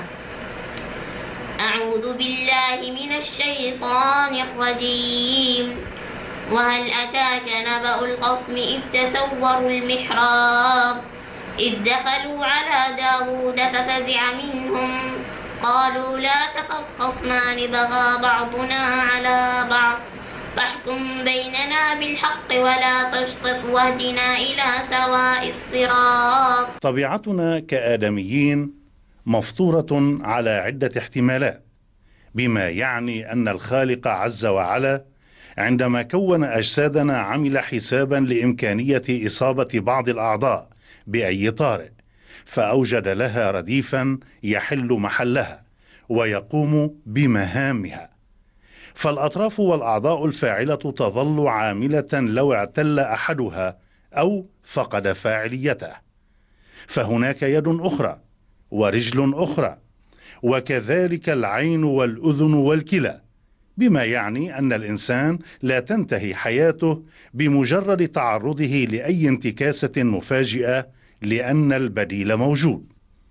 أعوذ بالله من الشيطان الرجيم. وهل أتاك نبأ الخصم إذ تسوروا المحراب إذ دخلوا على داود ففزع منهم قالوا لا تخف خصمان بغى بعضنا على بعض فاحكم بيننا بالحق ولا تشطط واهدنا إلى سواء الصراط. طبيعتنا كآدميين مفطورة على عدة احتمالات، بما يعني أن الخالق عز وعلا عندما كون أجسادنا عمل حسابا لإمكانية إصابة بعض الأعضاء بأي طارئ، فأوجد لها رديفا يحل محلها ويقوم بمهامها. فالأطراف والأعضاء الفاعلة تظل عاملة لو اعتل أحدها أو فقد فاعليته، فهناك يد أخرى ورجل أخرى، وكذلك العين والأذن والكلى، بما يعني أن الإنسان لا تنتهي حياته بمجرد تعرضه لأي انتكاسة مفاجئة لأن البديل موجود.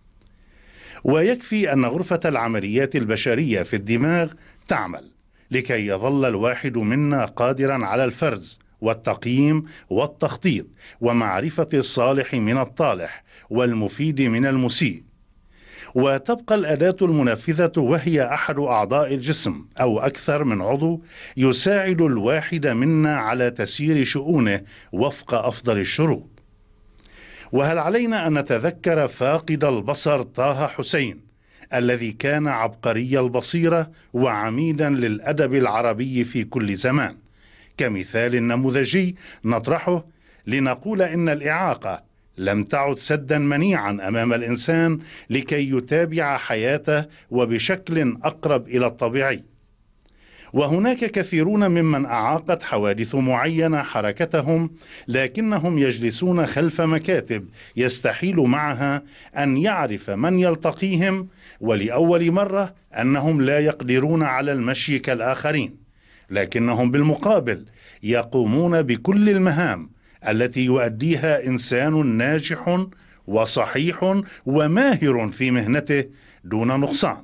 ويكفي أن غرفة العمليات البشرية في الدماغ تعمل لكي يظل الواحد منا قادرا على الفرز والتقييم والتخطيط ومعرفة الصالح من الطالح والمفيد من المسيء. وتبقى الأداة المنفذة وهي أحد أعضاء الجسم أو أكثر من عضو يساعد الواحد منا على تسيير شؤونه وفق أفضل الشروط. وهل علينا أن نتذكر فاقد البصر طه حسين الذي كان عبقري البصيرة وعميدا للأدب العربي في كل زمان، كمثال نموذجي نطرحه لنقول إن الإعاقة لم تعد سدا منيعا أمام الإنسان لكي يتابع حياته وبشكل أقرب إلى الطبيعي. وهناك كثيرون ممن أعاقت حوادث معينة حركتهم، لكنهم يجلسون خلف مكاتب يستحيل معها أن يعرف من يلتقيهم، ولأول مرة أنهم لا يقدرون على المشي كالآخرين، لكنهم بالمقابل يقومون بكل المهام التي يؤديها إنسان ناجح وصحيح وماهر في مهنته دون نقصان.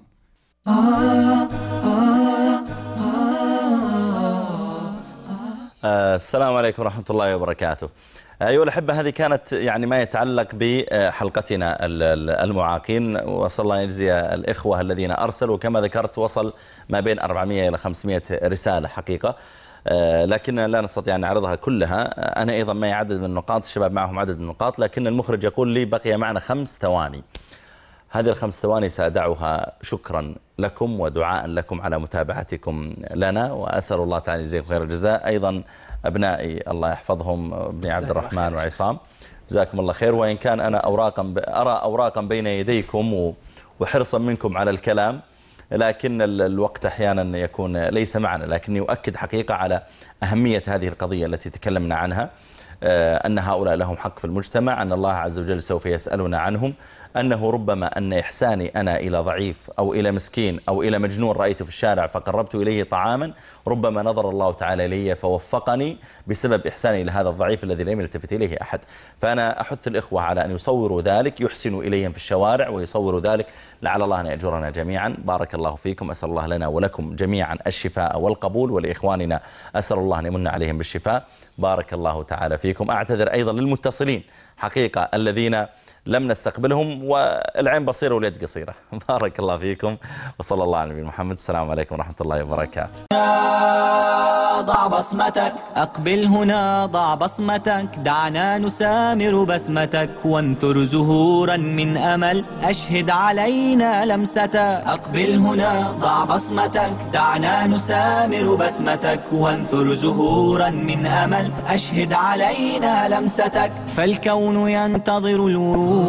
السلام عليكم ورحمة الله وبركاته. أيها الأحبة، هذه كانت يعني ما يتعلق بحلقتنا المعاقين، وصلى الله يجزي الإخوة الذين أرسلوا، كما ذكرت وصل ما بين أربعمئة إلى خمسمئة رسالة حقيقة، لكن لا نستطيع أن نعرضها كلها. أنا أيضا معي عدد من النقاط، الشباب معهم عدد من النقاط، لكن المخرج يقول لي بقي معنا خمس ثواني. هذه الخمس ثواني سأدعها شكرا لكم ودعاء لكم على متابعتكم لنا، وأسأل الله تعالى يجزيكم خير الجزاء. أيضا أبنائي الله يحفظهم، ابني عبد الرحمن وعصام، جزاكم الله خير. وإن كان أنا أوراقا أرى أوراقا بين يديكم وحرصا منكم على الكلام، لكن الوقت أحيانا يكون ليس معنا، لكني أؤكد حقيقة على أهمية هذه القضية التي تكلمنا عنها، أن هؤلاء لهم حق في المجتمع، أن الله عز وجل سوف يسألنا عنهم، أنه ربما أن إحساني أنا إلى ضعيف أو إلى مسكين أو إلى مجنون رأيته في الشارع فقربت إليه طعاما، ربما نظر الله تعالى إلي فوفقني بسبب إحساني إلى هذا الضعيف الذي لم يلتفت إليه أحد. فأنا أحث الإخوة على أن يصوروا ذلك، يحسنوا إليهم في الشوارع ويصوروا ذلك، لعل الله أن يأجرنا جميعا. بارك الله فيكم، أسأل الله لنا ولكم جميعا الشفاء والقبول، ولإخواننا أسأل الله أن يمن عليهم بالشفاء. بارك الله تعالى فيكم. أعتذر أيضا للمتصلين حقيقة الذين لم نستقبلهم، والعين بصيرة واليد قصيرة. بارك الله فيكم، وصلى الله على نبينا محمد. السلام عليكم ورحمة الله وبركاته. ضع بصمتك، أقبل هنا ضع بصمتك، دعنا نسامر بسمتك، وانثر زهورا من أمل، أشهد علينا لمستك. أقبل هنا ضع بصمتك، دعنا نسامر بسمتك، وانثر زهورا من أمل، أشهد علينا لمستك. فالكون ينتظر الورود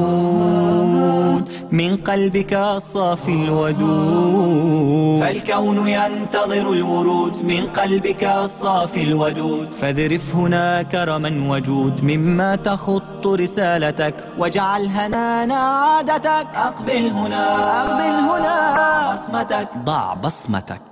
من قلبك الصافي الودود، فالكون ينتظر الورود من قلبك الصافي الودود، فاذرف هنا كرما وجود مما تخط رسالتك، واجعل هنانا عادتك. أقبل هنا، أقبل هنا، بصمتك، ضع بصمتك.